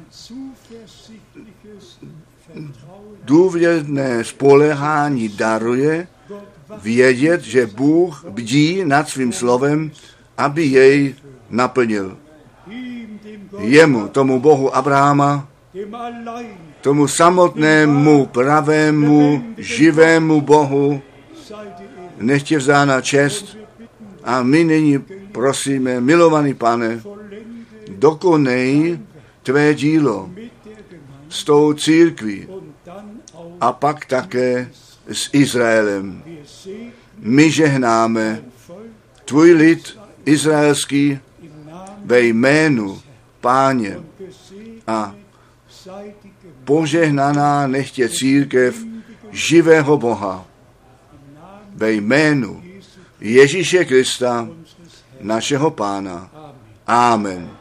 důvěrné spoléhání daruje, vědět, že Bůh bdí nad svým slovem, aby jej naplnil. Jemu, tomu Bohu Abrahama, tomu samotnému, pravému, živému Bohu, nech je vzána čest a my nyní prosíme, milovaný Pane, dokonej tvé dílo s tou církví a pak také s Izraelem. My žehnáme tvůj lid izraelský ve jménu Páně a požehnaná nechtě církev živého Boha ve jménu Ježíše Krista, našeho Pána. Amen.